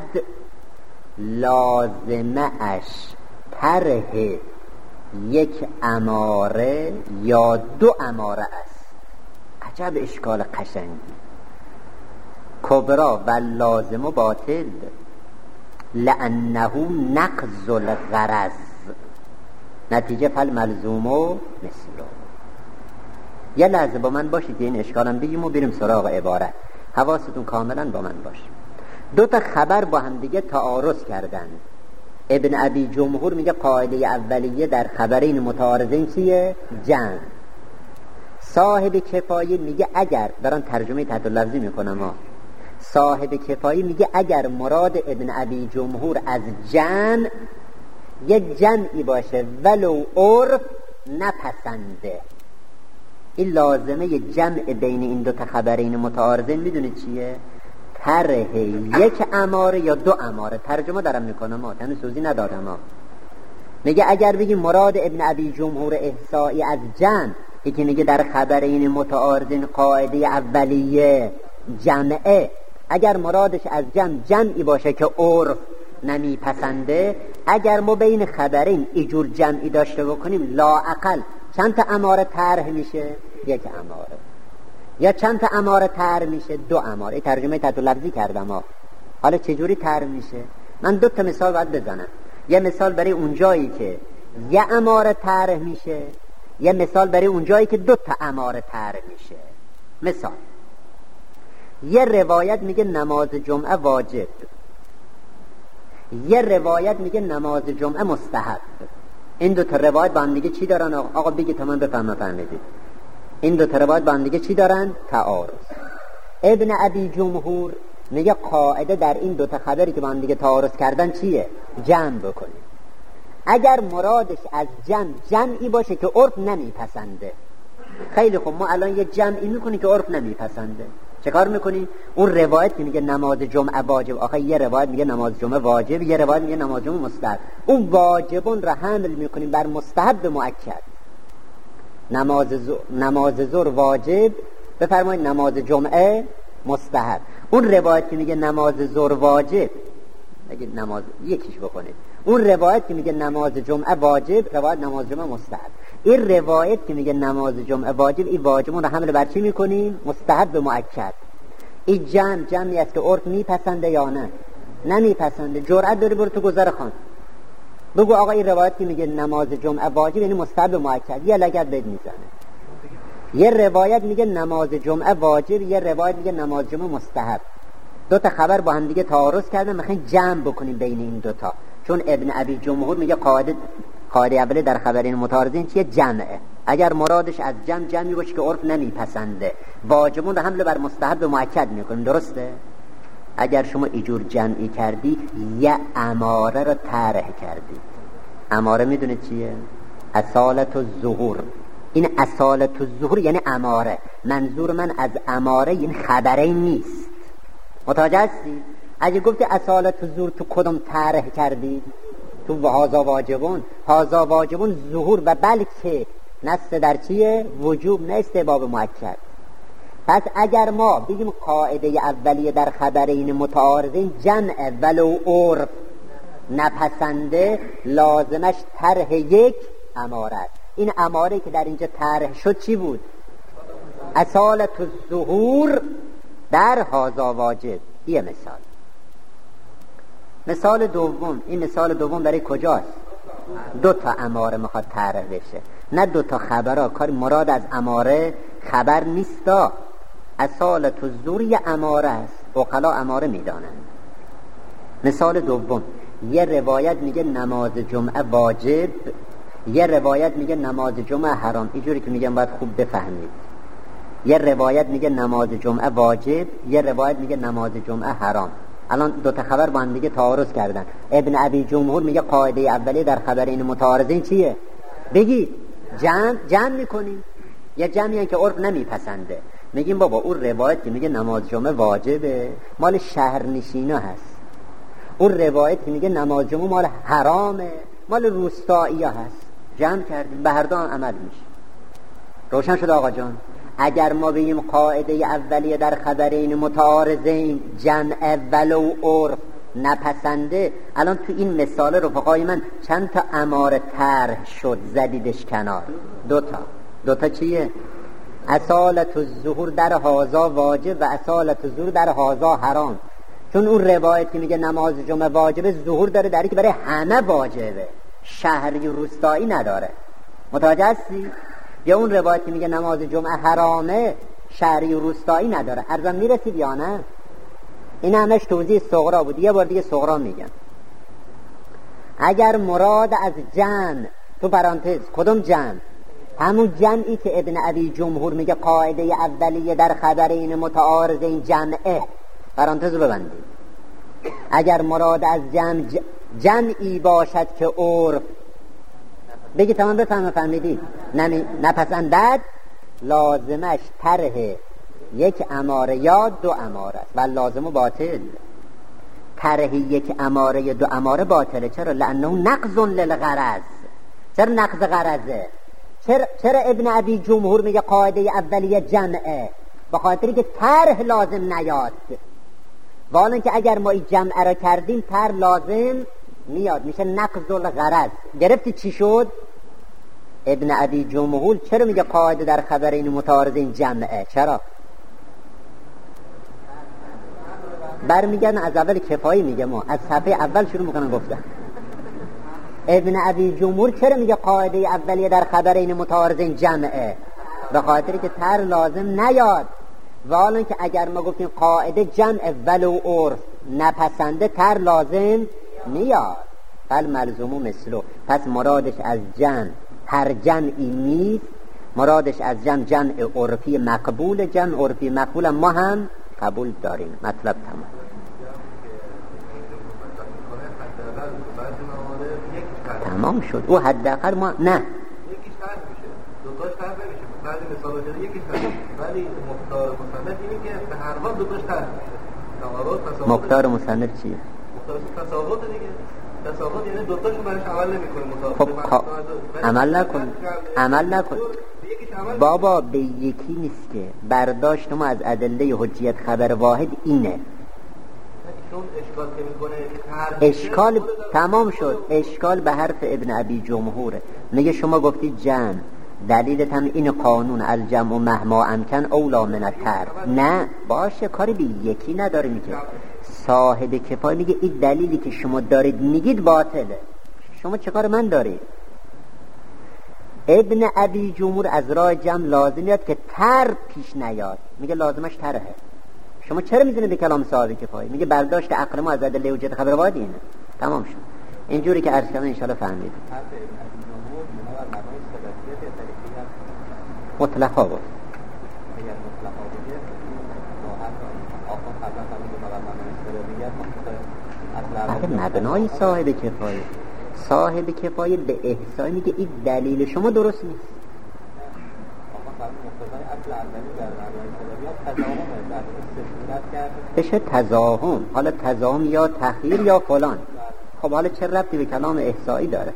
لازمه اش طرح یک اماره یا دو اماره است. عجب اشکال قشنگی. کبرا و لازم و باطل لانه نقض الغرض، نتیجه فل ملزوم و مثلو. یه لحظه با من باشید این اشکالم بگیم و بریم سراغ عبارت. حواستون کاملا با من باشه. دو تا خبر با هم دیگه تعارض کردن. ابن ابی جمهور میگه قاعده اولیه در خبرین متعارضین چیه؟ جمع. صاحب کفایه میگه اگر، دارن ترجمه تحت لفظی میکنم ها، صاحب کفایه میگه اگر مراد ابن ابی جمهور از جمع یک جمعی باشه ولو عرف نپسنده، این لازمه جمع بین این دو تا خبرین متعارضین میدونید چیه؟ طرح یک اماره یا دو اماره. ترجمه دارم میکنم ها، تنو سوزی ندارم ها. میگه اگر بگیم مراد ابن ابی جمهور احصایی از جمع، یکی میگه در خبرین متعارضین قاعده اولیه جمعه، اگر مرادش از جمع جمعی باشه که عرف نمیپسنده، اگر ما بین خبرین ایجور جمعی داشته بکنیم لااقل چند تا اماره طرح میشه؟ یک اماره. یا چند تا اماره طرح میشه؟ دو اماره. ترجمه تحت لفظی کردم ها. حالا چجوری طرح میشه؟ من دو تا مثال باید بزنم. یه مثال برای اون جایی که یه اماره طرح میشه، یه مثال برای اون جایی که دو تا اماره طرح میشه. مثال، یه روایت میگه نماز جمعه واجب، یه روایت میگه نماز جمعه مستحب. این دو تا روایت با هم دیگه چی دارن؟ آقا بگید تا من بفهمم. فهمیدید؟ این دو تا روایت با هم دیگه چی دارن؟ تعارض. ابن ابی جمهور میگه قاعده در این دو تا خبری که با هم دیگه تعارض کردن چیه؟ جمع بکنید. اگر مرادش از جمع جمعی باشه که عرف نمیپسنده، خیلی خوب، ما الان یه جمعی میکنی که عرف نمیپسنده، چه کار میکنی؟ اون روایت که میگه نماز جمعه واجب، آخه یه روایت میگه نماز جمعه واجب، یه روایت میگه نماز جمعه مستحب، اون واجبون را حمل میکنیم بر مستحب مؤکد. نماز ز... نماز ظهر واجب، بفرمایید نماز جمعه مستحب. اون روایت که میگه نماز ظهر واجب، اگه نماز یکیش بکنید، اون روایت که میگه نماز جمعه واجب، روایت نماز جمعه مستحب. این روایت که میگه نماز جمعه واجب، این واجبون رو حمل بر چی میکنیم؟ مستحب مؤکد. این جمع جمعی است که عرف میپسنده یا نه؟ نمیپسنده. جرأت داری برو تو گذر خان بگو آقا این روایت که میگه نماز جمعه واجب یعنی مستحب مؤکد، یه لگد بد میزنه. یه روایت میگه نماز جمعه واجب، یه روایت میگه نماز جمعه مستحب. دو تا خبر با هم دیگه تعارض کردن، میخواین جمع بکنیم بین این دو تا. چون ابن ابی جمهور میگه قاعده قاعده اولی در خبرین متعارضین چیه؟ جمعه. اگر مرادش از جمع جمعی باشه که عرف نمیپسنده، واجبون رو حمل بر مستحب مؤکد میکنیم. درسته؟ اگر شما ایجور جمعی کردی، یه اماره رو طرح کردی. اماره میدونید چیه؟ اصالت الظهور. این اصالت الظهور یعنی اماره. منظور من از اماره این خبره نیست. متوجه هستی؟ اگه گفتی اصالت الظهور تو کدوم طرح کردی؟ تو هازا واجبون. هازا واجبون ظهور و بلکه نص در چیه؟ وجوب، نه استحباب مؤکد. پس اگر ما بگیم قاعده اولیه در خبرین متعارضین جمع ولو عرف نپسنده، لازمش طرح یک اماره است. این اماره که در اینجا طرح شد چی بود؟ اصالت الظهور در هازا واجب. یه مثال. مثال دوم، این مثال دوم برای کجاست؟ دو تا اماره میخواد طرح بشه، نه دو تا خبرها. کار مراد از اماره خبر نیستا. اصالت الظهور یه اماره است، عقلا اماره میدانند. مثال دوم، یه روایت میگه نماز جمعه واجب، یه روایت میگه نماز جمعه حرام، اینجوری که میگم باید خوب بفهمید. یه روایت میگه نماز جمعه واجب، یه روایت میگه نماز جمعه حرام. الان دو تا خبر با هم دیگه تعارض کردن. ابن ابی جمهور میگه قاعده اولیه در خبرین متعارضین چیه؟ بگی جمع جمع میکنیم. یه جمعی که عرف نمیپسنده، میگیم بابا اون روایت که میگه نماز جمعه واجبه مال شهرنشینا هست، اون روایت که میگه نماز جمعه مال حرامه مال روستایی هست. جمع کردیم، به هر دو عمل میشه. روشن شد آقا جان؟ اگر ما بگیم قاعده اولیه در خبرین متعارضین جمع ولو عرف نپسنده، الان تو این مثال رفقای من چند تا اماره طرح شد زدیدش کنار؟ دوتا دوتا چیه؟ اصالت الظهور در هازا واجب و اصالت الظهور در هازا حرام. چون اون روایت که میگه نماز جمعه واجبه ظهور داره در که برای همه واجبه، شهری و روستایی نداره. متوجه هستی؟ یا اون روایت که میگه نماز جمعه حرامه شهری و روستایی نداره. عرضم میرسید یا نه؟ این همش توضیح صغرا بود. یه بار دیگه صغرا میگم. اگر مراد از جمع، تو پرانتز کدوم جمع؟ همون جمعی که ابن ابی جمهور میگه قاعده اولیه در خبرین متعارضین جمعه، پرانتز رو ببندید. اگر مراد از جمع جمعی باشد که عرف بگی تمام بفهم فهمیدید نمی... نپسندد، لازمش طرح یک اماره یا دو اماره است و لازم و باطل. طرح یک اماره یا دو اماره باطله. چرا؟ لانه نقض للغرض. چرا نقض غرضه؟ چرا, چرا ابن ابی جمهور میگه قاعده اولیه جمعه؟ به خاطری که طرح لازم نیاد. والا که اگر ما این جمعه را کردیم طرح لازم میاد، میشه نقض الغرض. گرفتی چی شد؟ ابن ابی جمهور چرا میگه قاعده در خبرین متعارضین جمعه؟ چرا؟ برمیگردن از اول کفایی میگه، ما از صفحه اول شروع میکنن گفتن. ابن ابی جمهور چرا میگه قاعده اولیه در خبرین متعارضین جمعه؟ به خاطری که طرح لازم نیاد. والا که اگر ما گفتیم قاعده جمع ولو عرف نپسنده طرح لازم میاد. بل ملزومو مثلو. پس مرادش از جمع هر جمعی نیست، مرادش از جمع جمع عرفی مقبول. جمع عرفی مقبول ما هم قبول داریم. مطلب تمام. تمام شد. او حداقل ما نه یکیش فرق میشه، دوتاش فرق نمیشه. بعضی مثالا شده یکیش فرق میشه، ولی مختار مصنف اینه که به هر حال دوتاش فرق میشه. مختار مصنف چیه؟ مختار تساوات دیگه. تساوات یعنی دوتاشون برایش عمل نمی‌کنه مطابق. خب عمل نکن عمل نکن بابا، به یکی نیست که. برداشت ما از ادله حجیت خبر واحد اینه. اشکال که میکنه اشکال تمام شد. اشکال به حرف ابن ابی جمهوره. میگه شما گفتید جمع، دلیلت هم این قانون الجمع مهما امکن اولا من التر. نه باشه، کاری به یکی نداره. میگه صاحب کفایه میگه این دلیلی که شما دارید میگید باطله، شما چه کار من دارید؟ ابن ابی جمهور از راه جمع لازم میاد که تر پیش نیاد، میگه لازمش تره. شما چرا میزنید به کلام صاحب کفایه؟ میگه برداشت عقل ما از ادله حجت خبر واحد اینه. تمام شد. اینجوری که عرض کردم ان شاء الله فهمید. مطلقا بود. بعد مبنای صاحب کفایه، صاحب کفایه به احسان میگه این دلیل شما درست نیست. بشه تضاهم. حالا تضاهم یا تخییر یا فلان. خب حالا چه ربطی به کلام احصایی داره؟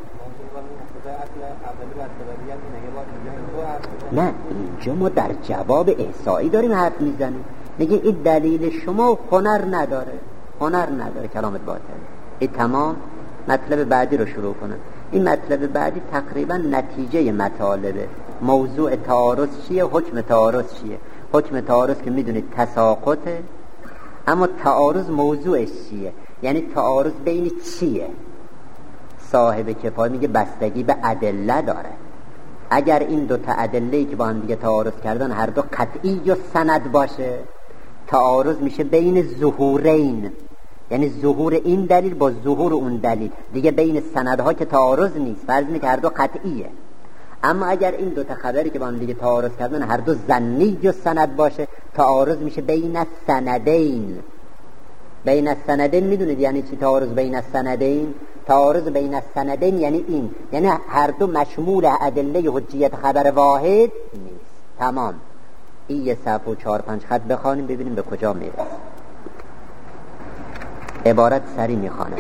نه اینجا ما در جواب احصایی داریم حرف میزنیم. میگه این دلیل شما هنر نداره، هنر نداره، کلامت باطل. این تمام. مطلب بعدی رو شروع کنم. این مطلب بعدی تقریبا نتیجه مطالبه. موضوع تعارض چیه؟ حکم تعارض چیه؟ حکم تعارض که میدونید تساقطه، اما تعارض موضوعش چیه؟ یعنی تعارض بین چیه؟ صاحب کفایه میگه بستگی به ادله داره. اگر این دو تا ادله‌ای که با هم دیگه تعارض کردن هر دو قطعی و سند باشه، تعارض میشه بین ظهورین، یعنی ظهور این دلیل با ظهور اون دلیل، دیگه بین سندها که تعارض نیست، فرض اینه که هر دو قطعیه. اما اگر این دو تا خبری که با هم دیگه تعارض کردن هر دو ظنی و سند باشه، تعارض میشه بین السندین. بین السندین میدونید یعنی چی تعارض بین السندین؟ تعارض بین السندین یعنی این، یعنی هر دو مشمول ادله حجیت خبر واحد نیست. تمام. این یه صفحه و چهار پنج خط بخوانیم ببینیم به کجا میرسه. عبارت سری میخوانم.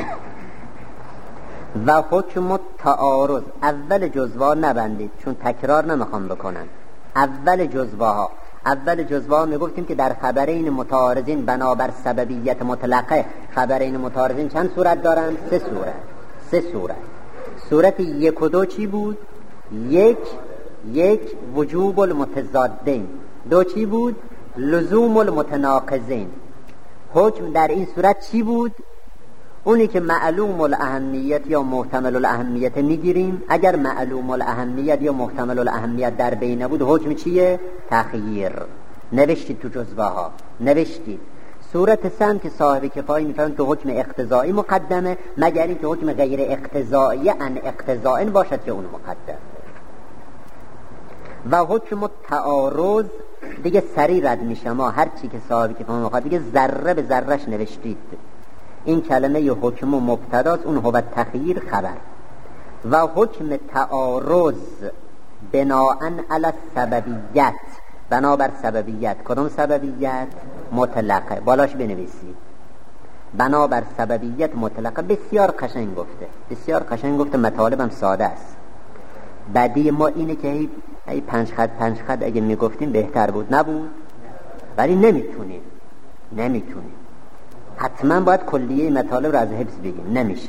و حکم تعارض، اول جزوه نبندید چون تکرار نمیخوام بکنم. اول جزوه ها اول جزوه ها میگفتیم که در خبرین متعارضین بنابر سببیت مطلقه، خبرین متعارضین چند صورت دارن؟ سه صورت. سه صورت. صورت یک و دو چی بود؟ یک یک وجوب المتضادین. دو چی بود؟ لزوم المتناقضین. حکم در این صورت چی بود؟ اونی که معلوم الاهمیت یا محتمل الاهمیت میگیریم. اگر معلوم الاهمیت یا محتمل الاهمیت در بین بود، حکم چیه؟ تخییر. نوشتید تو جزوه ها، نوشتید. صورت سم که صاحب کفایی میفهمن که حکم اقتضایی مقدمه، مگر این که حکم غیر اقتضایی ان اقتضاء باشد که اون مقدم. و حکم تعارض دیگه سری رد میشه، ما هر چی که صاحب کفایی میخواد دیگه ذره به ذرهش نوشتید. این کلمه ی حکم و مبتداست، اون هو تخییر خبر. و حکم تعارض بناءن علی السببیت، بنابر سببیت. کدوم سببیت؟ مطلقه. بالاش بنویسید بنابر سببیت مطلقه. بسیار قشنگ گفته، بسیار قشنگ گفته، مطالبم ساده است. بعدی ما اینه که ای, ای پنج خط پنج خط اگه میگفتیم بهتر بود، نبود؟ ولی نمیتونیم نمیتونیم حتما باید کلیه مطالب رو از حفظ بگیم، نمیشه،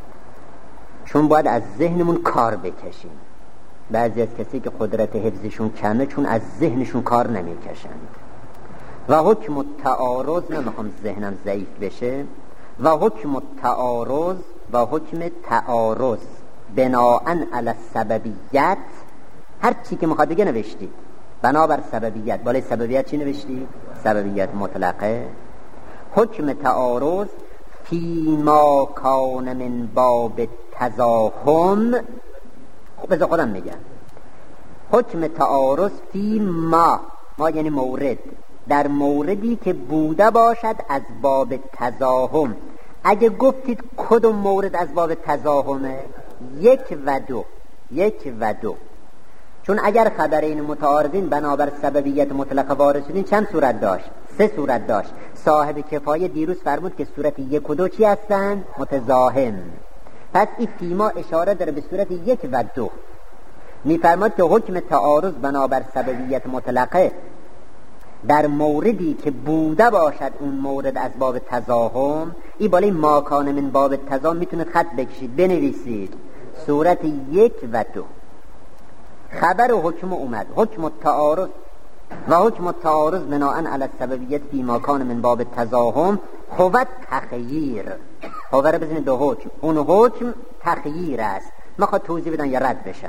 چون باید از ذهنمون کار بکشیم. بعضی از کسی که قدرت حفظشون کمه چون از ذهنشون کار نمیکشند. و حکم تعارض، نمیخوام ذهنم ضعیف بشه، و حکم تعارض و حکم تعارض بناءن علی السببیت، هر چی که میخواد بگه نوشتی بنابر سببیت. بالای سببیت چی نوشتی؟ سببیت مطلقه. حکم تعارض فیما کان من باب تزاحم. خب بذار خودم میگم. حکم تعارض فیما، ما یعنی مورد، در موردی که بوده باشد از باب تزاحم. اگه گفتید کدوم مورد از باب تزاحمه؟ یک و دو. یک و دو. چون اگر خبرین متعارضین بنابر سببیت مطلقه وارد شدین چند صورت داشت؟ سه صورت داشت. صاحب کفایه دیروز فرمود که صورت یک و دو چی هستن؟ متزاحم. پس این فیما اشاره داره به صورت یک و دو. میفرماد که حکم تعارض بنابر سببیت مطلقه در موردی که بوده باشد اون مورد از باب تزاحم. این بالای ماکان من باب تزاحم میتونید خط بکشید بنویسید صورت یک و دو. خبر و حکم اومد. حکم تعارض و حکم تعارض بناءن علی السببیت فی ماکان من باب تزاحم هو تخییر. هو رو بزنید دو حکم، اون حکم تخییر است. میخواد توضیح بدن یا رد بشن.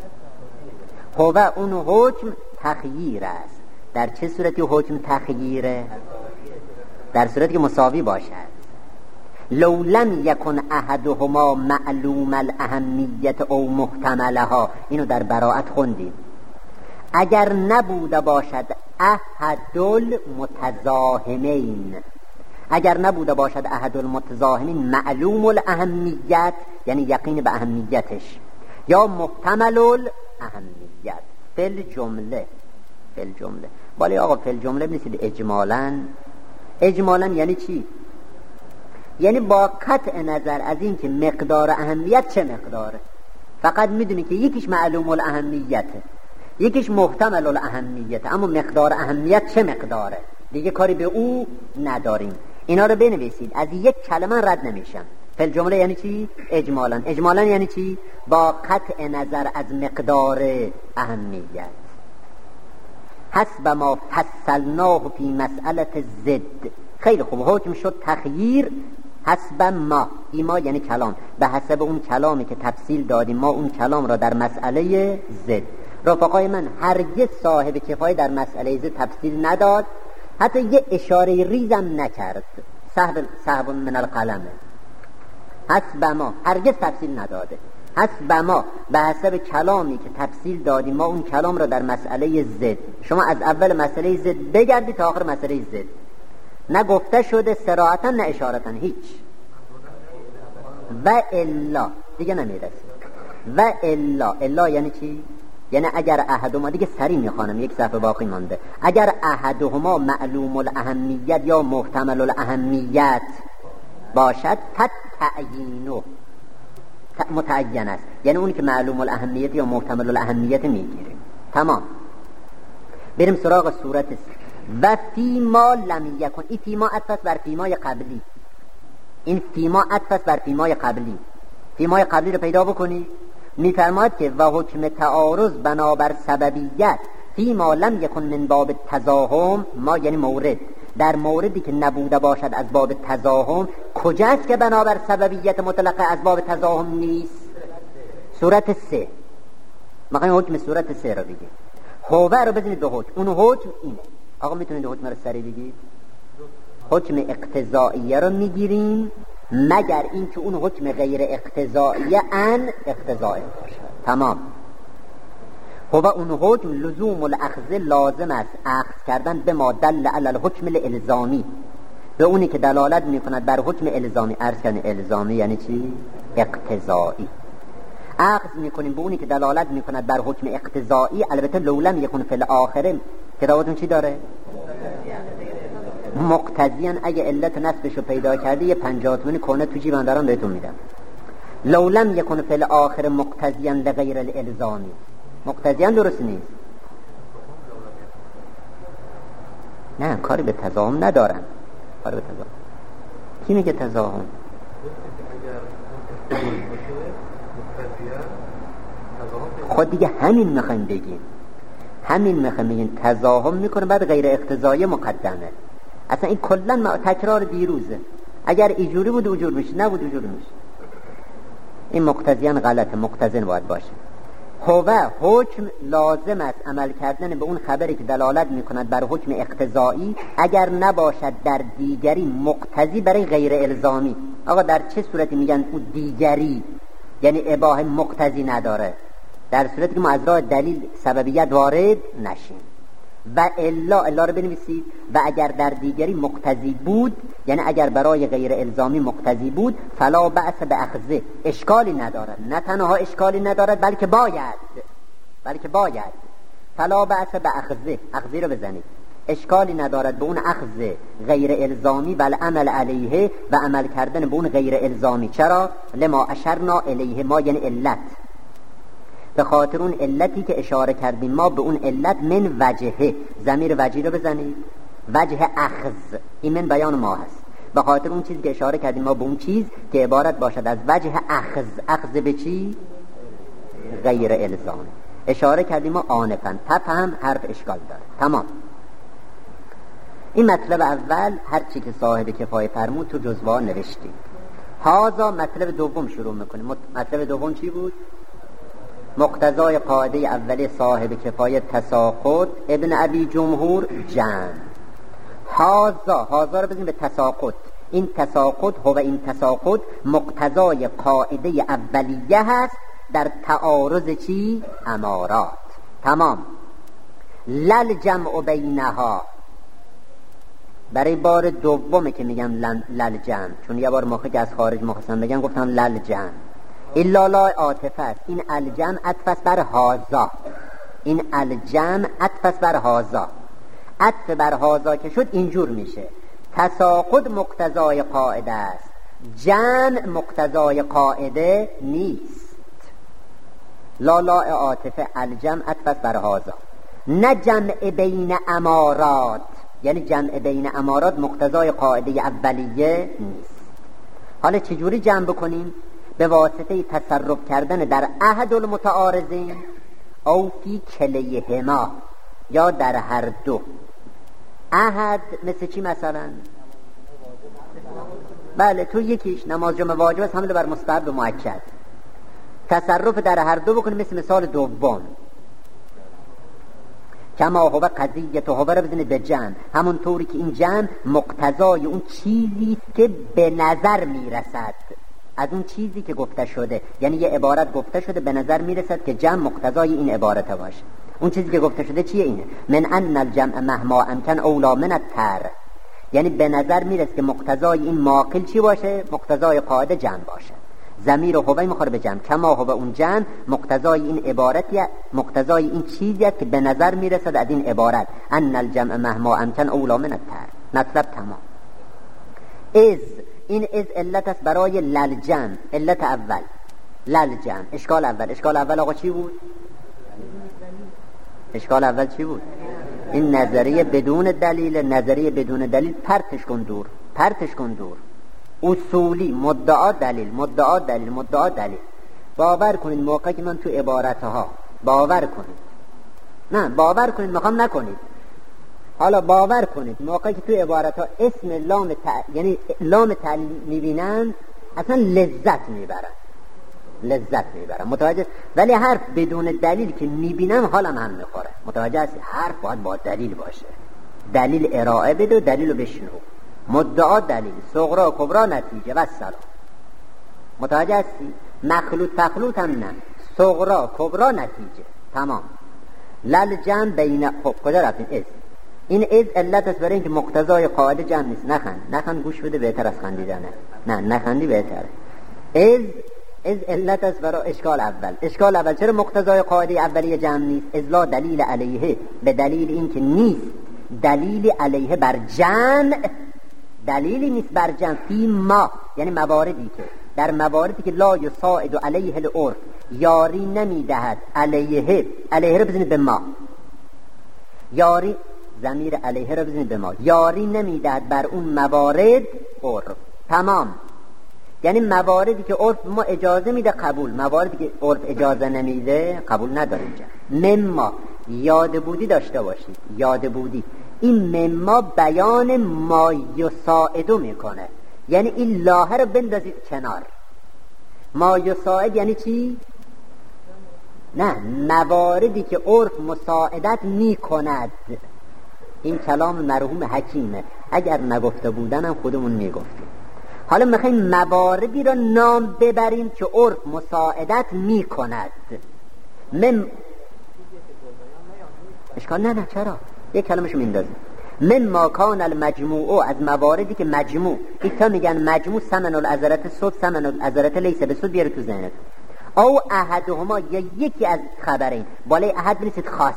هو اون حکم تخییر است. در چه صورتی حکم تخییره؟ در صورتی که مساوی باشد. لو لم یکن احدهما معلوم الاهمیت او محتملها، اینو در براءت خوندیم. اگر نبوده باشد احد المتزاحمین، اگر نبوده باشد احد المتزاحمین معلوم الاهمیت، یعنی یقین به اهمیتش، یا محتمل الاهمیت. فل جمله فل جمله ولی آقا فل جمله بنویسید اجمالاً. اجمالاً یعنی چی؟ یعنی با قطع نظر از این که مقدار اهمیت چه مقداره، فقط میدونی که یکیش معلوم الاهمیته یکیش محتمل الاهمیته، اما مقدار اهمیت چه مقداره دیگه کاری به او نداریم. اینا رو بنویسید، از یک کلمه رد نمیشن. فل جمله یعنی چی؟ اجمالاً. اجمالاً یعنی چی؟ با قطع نظر از مقدار اهمیت. حسب ما فصلناه فی مسئله زد. خیلی خوب، حکم شد تخییر حسب ما. ای ما یعنی کلام، به حسب اون کلامی که تفصیل دادیم ما اون کلام را در مسئله زد. رفقای من، هرگز صاحب کفایه در مسئله زد تفصیل نداد، حتی یه اشاره ریزم نکرد. سحب سحب من القلم، حسب ما هرگز تفصیل نداده، حسب ما به حسب کلامی که تفصیل دادیم ما اون کلام را در مسئله زد. شما از اول مسئله زد بگردید تا آخر مسئله زد، نه گفته شده صراحتا نه اشارتا، هیچ. و الا دیگه نمیرسید. و الا الا یعنی چی؟ یعنی اگر احدهما، دیگه سری میخوانم یک صفحه باقی مانده، اگر احدهما معلوم الاهمیت یا محتمل الاهمیت باشد فتعیینو متعین است، یعنی اونی که معلوم الاهمیت یا محتمل الاهمیت میگیریم. تمام. بریم سراغ صورت و فیما لم یکن. این فیما عطف بر فیمای قبلی، این فیما عطف بر فیمای قبلی. فیمای قبلی رو پیدا بکنی، میفرماد که و حکم تعارض بنابر سببیت فیما لم یکن من باب تزاحم، ما یعنی مورد، در موردی که نبوده باشد از باب تزاحم. کجاست که بنابر سببیت مطلقه از باب تزاحم نیست؟ صورت سه. میخوایم حکم صورت سه رو بگیم. هوه رو بزنید به حکم، اون حکم اینه. آقا میتونید حکم رو سریع بگید؟ حکم اقتضائیه رو میگیریم مگر اینکه اون حکم غیر اقتضائیه ان اقتضائیه باشه. تمام. هو اون حکم لزوم الاخذ لازم است، اخذ کردن به ما دل علی الحکم الالزامی، به اونی که دلالت میکند بر حکم الزامی. عرض کردن الزامی یعنی چی؟ اقتضایی. اخذ میکنیم به اونی که دلالت میکند بر حکم اقتضایی. البته لولم یکون فی الاخره کتابتون چی داره؟ مقتضیان. اگه علت نصبشو پیدا کردی یه پنجاه تومانی کنه تو جیبم دارم بهتون میدم. لولم یکون فی الاخره مقتضیان لغیر الالزامی. مقتضیان درست نیست. نه، کاری به تضاهم ندارن. کاری به تضاهم. کی میگه تضاهم؟ خود دیگه همین میخوایم بگیم، همین میخوایم بگیم تضاهم میکنه بعد غیر اقتضایی مقدمه. اصلا این کلن تکرار دیروزه. اگر ایجوری بود اوجور میشه، نبود اوجور میشه. این مقتضیان غلطه، مقتضین باید باشه. هو حکم لازم است عمل کردن به اون خبری که دلالت میکند بر حکم اقتضایی اگر نباشد در دیگری مقتضی برای غیر الزامی. آقا در چه صورتی میگن اون دیگری؟ یعنی اباحه مقتضی نداره، در صورتی که ما از راه دلیل سببیت وارد نشیم. و الا، الا رو بنویسید. و اگر در دیگری مقتضی بود، یعنی اگر برای غیر الزامی مقتضی بود، فلا بأس به اخذه، اشکالی ندارد. نه تنها اشکالی ندارد بلکه باید، بلکه باید. فلا بأس به اخذه، اخذی رو بزنید. اشکالی ندارد به اون اخذ غیر الزامی بل عمل علیه، و عمل کردن به اون غیر الزامی. چرا؟ لما اشرنا الیه، ما یعنی علت، به خاطر اون علتی که اشاره کردیم ما به اون علت. من وجهه، ضمیر وجهی رو بزنید. وجه اخذ، این من بیان ما هست، به خاطر اون چیزی که اشاره کردیم ما به اون چیز که عبارت باشد از وجه اخذ. اخذ به چی؟ غیر الزام. اشاره کردیم ما آنفن. تفهم حرف اشکال داره. تمام. این مطلب اول هر چی که صاحب کفایه فرمود تو جزوه نوشتیم. هازا مطلب دوم شروع میکنیم. مطلب دوم چی بود؟ مقتضای قاعده اولی صاحب کفایه تساقط، ابن ابی جمهور جمع. هازا، هازا رو بزنیم به تساقط. این تساقط هو این تساقط مقتضای قاعده اولیه هست در تعارض چی؟ امارات. تمام. لل جمع بینها، برای بار دومه که میگم لل جمع، چون یه بار موقع که از خارج مخواستم بگم گفتم لل جمع. الا لا عاطفه است. این الجمع عطف است بر هازا. این الجمع عطف است بر هازا. عطف بر هازا که شد اینجور میشه: تساقط مقتضای قاعده است، جمع مقتضای قاعده نیست. لا لا عاطفه، الجمع عطف است بر هازا. نه جمع بین امارات، یعنی جمع بین امارات مقتضای قاعده اولیه نیست. حالا چجوری جمع بکنیم؟ به واسطه تصرف کردن در احد المتعارضین او فی کلیهما، یا در هر دو. احد مثل چی مثلا؟ بله، تو یکیش نماز جمعه واجب است، حمل بر مستحب مؤکد. تصرف در هر دو بکنیم مثل مثال دوم. کما هو قضیت هو رو بزنید به جمع، همون طوری که این جمع مقتضای اون چیزی که به نظر میرسد از اون چیزی که گفته شده. یعنی یه عبارت گفته شده به نظر میرسد که جمع مقتضای این عبارت باشه. اون چیزی که گفته شده چیه؟ اینه من ان الجمع مهما امکن اولا من التر، یعنی به نظر میرسه که مقتضای این معقل چی باشه؟ مقتضای قاعده جمع باشه. ضمیر و هوی مخاطب به جمع، کما هو اون جمع مقتضای این عبارتی، مقتضای این چیزی است که به نظر میرسد از این عبارت. ان الجمع مهما امکن اولا من التر، مطلب تمام. از این از علت است برای للجمع، علت اول للجمع. اشکال اول اشکال اول آقا چی بود؟ اشکال اول چی بود؟ این نظریه بدون دلیل، نظریه بدون دلیل پرتش کن دور، پرتش کن دور. اصولی مدعا دلیل، مدعا دلیل، مدعا دلیل. باور کنید موقعی که من تو عبارتها باور کنید، نه باور کنید میخوام نکنید، حالا باور کنید موقعی که تو عبارتها اسم لام تع... یعنی لام تعلیل میبینن اصلا لذت میبرن، لذت میبرن، متوجه؟ ولی حرف بدون دلیل که میبینم حالم هم میخوره، متوجه است؟ حرف باید با دلیل باشه، دلیل ارائه بده و دلیل رو بشنو. مدعا دلیل، صغرا کبرا نتیجه و سلام. متوجه هستی؟ مخلوط تخلوط هم نه، صغرا کبرا نتیجه، تمام. للجمع بین، خب کجا رفتیم؟ از این از علت است برای اینکه مقتضای قاعده جمع نیست. نخند نخند گوش بده، بهتر از خندیدنه. نه نخندی بهتره. از از علت است برای اشکال اول. اشکال اول چرا مقتضای قاعده اولیه جمع نیست؟ از لا دلیل علیه، به دلیل اینکه نیست دلیل علیه بر جمع، دلیلی نیست بر جمع فی ما، یعنی مواردی که در مواردی که لا یساعد علیه العرف، یاری نمیدهد علیه، علیه رو بزنید به ما، یاری ضمیر علیه رو بزنید به ما، یاری نمیدهد بر اون موارد عرف، تمام. یعنی مواردی که عرف ما اجازه میده قبول، مواردی که عرف اجازه نمیده قبول نداره. اینجا مما یاد بودی داشته باشید، یاد بودی این مما بیان ما یساعدو میکنه، یعنی این لاهه رو بندازید کنار. ما یساعد یعنی چی؟ نه، مواردی که عرف مساعدت میکند. این کلام مرحوم حکیمه، اگر نگفته بودنم خودمون میگفتیم. حالا میخوایم مواردی رو نام ببریم که عرف مساعدت میکند. من اشکال نه نه چرا؟ یک کلمشو میندازیم. من ما کان المجموع، از مواردی که مجموع، ایتا میگن مجموع ثمن العذرت صد، ثمن العذرت لیس به صد، بیاره تو ذهنت. او احدهما، یا یکی از خبرین، بالای احد بنویسید خاص.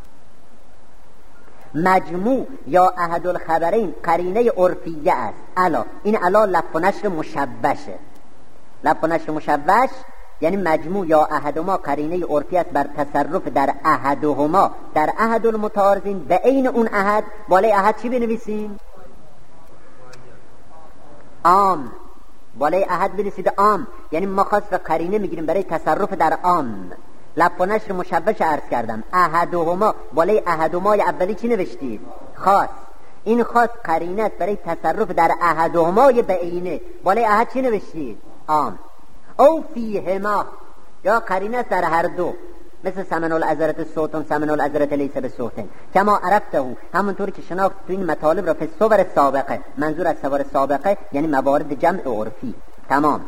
مجموع یا احد الخبرین قرینه عرفیه است. الا، این الا لف و نشر مشبشه. لف و نشر مشبش یعنی مجموع یا احدهما قرینه عرفی است بر تصرف در احدهما، در احد المتعارضین، به عین اون احد. بالای احد چی بنویسیم؟ عام. بالای احد بنویسید عام، یعنی ما خاص و قرینه میگیریم برای تصرف در عام. لف و نشر مشبش عرض کردم. احدهما، بالای احدهما اولی چی نوشتید؟ خاص. این خاص قرینه است برای تصرف در احدهما به عینه. بالای احد چی نوشتید؟ عام. او فیهما، یا قرینه است در هر دو، مثل ثمن العذرت صوتن، ثمن العذرت لیس به صوتن، کما عرفته، همونطوری که شناخت تو این مطالب را فی صور سابقه. منظور از صور سابقه یعنی موارد جمع عرفی، تمام.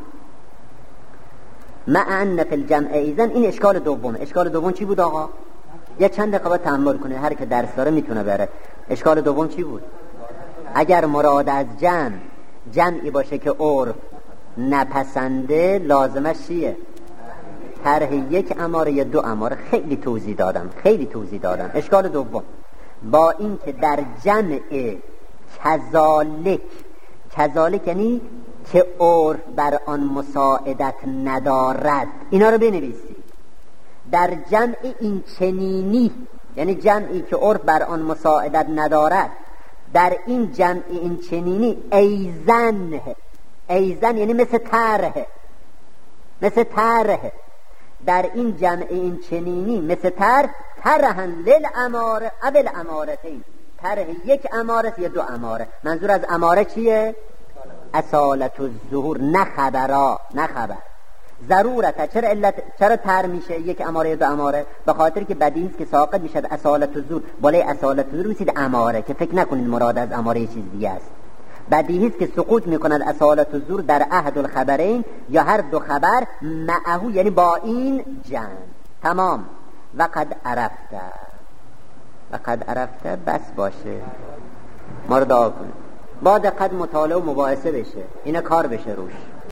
مع ان فی الجمع ایزن، این اشکال دوم. اشکال دوم چی بود آقا؟ یه چند دقیقه تأمل کنه، هر که درس داره میتونه بره. اشکال دوم چی بود؟ اگر مراد از جمع جمعی باشه که عرف نپسنده، لازمش چیه؟ طرح یک اماره یا دو اماره. خیلی توضیح دادم، خیلی توضیح دادم. اشکال دوم، با این که در جمع کذالک، کذالک یعنی که عرف بر آن مساعدت ندارد، اینا رو بنویسی. در جمع این چنینی، یعنی جمعی که عرف بر آن مساعدت ندارد، در این جمع این چنینی ایزن، ایزن یعنی مثل طرح، مثل طرح. در این جمع این چنینی مثل طرح، طرحن للاماره اول امارتین، طرح یک اماره یا دو اماره. منظور از اماره چیه؟ اصالت الظهور، نه خبرا، نه خبر. ضرورت. چرا علت چرا تر میشه یک اماره دو اماره؟ به خاطر که بدیهی است که ساقط میشه اصالت الزور، بالای اصالت الزور میشید اماره، که فکر نکنید مراد از اماره چیز دیگه است. بدیهی است که سقوط میکند اصالت الزور در احد الخبرین یا هر دو خبر معه، یعنی با این جمع. تمام. و قد عرفته، و قد عرفته بس باشه، ما رو دعا کنید. با دقت مطالعه و مباحثه بشه، اینا کار بشه روش.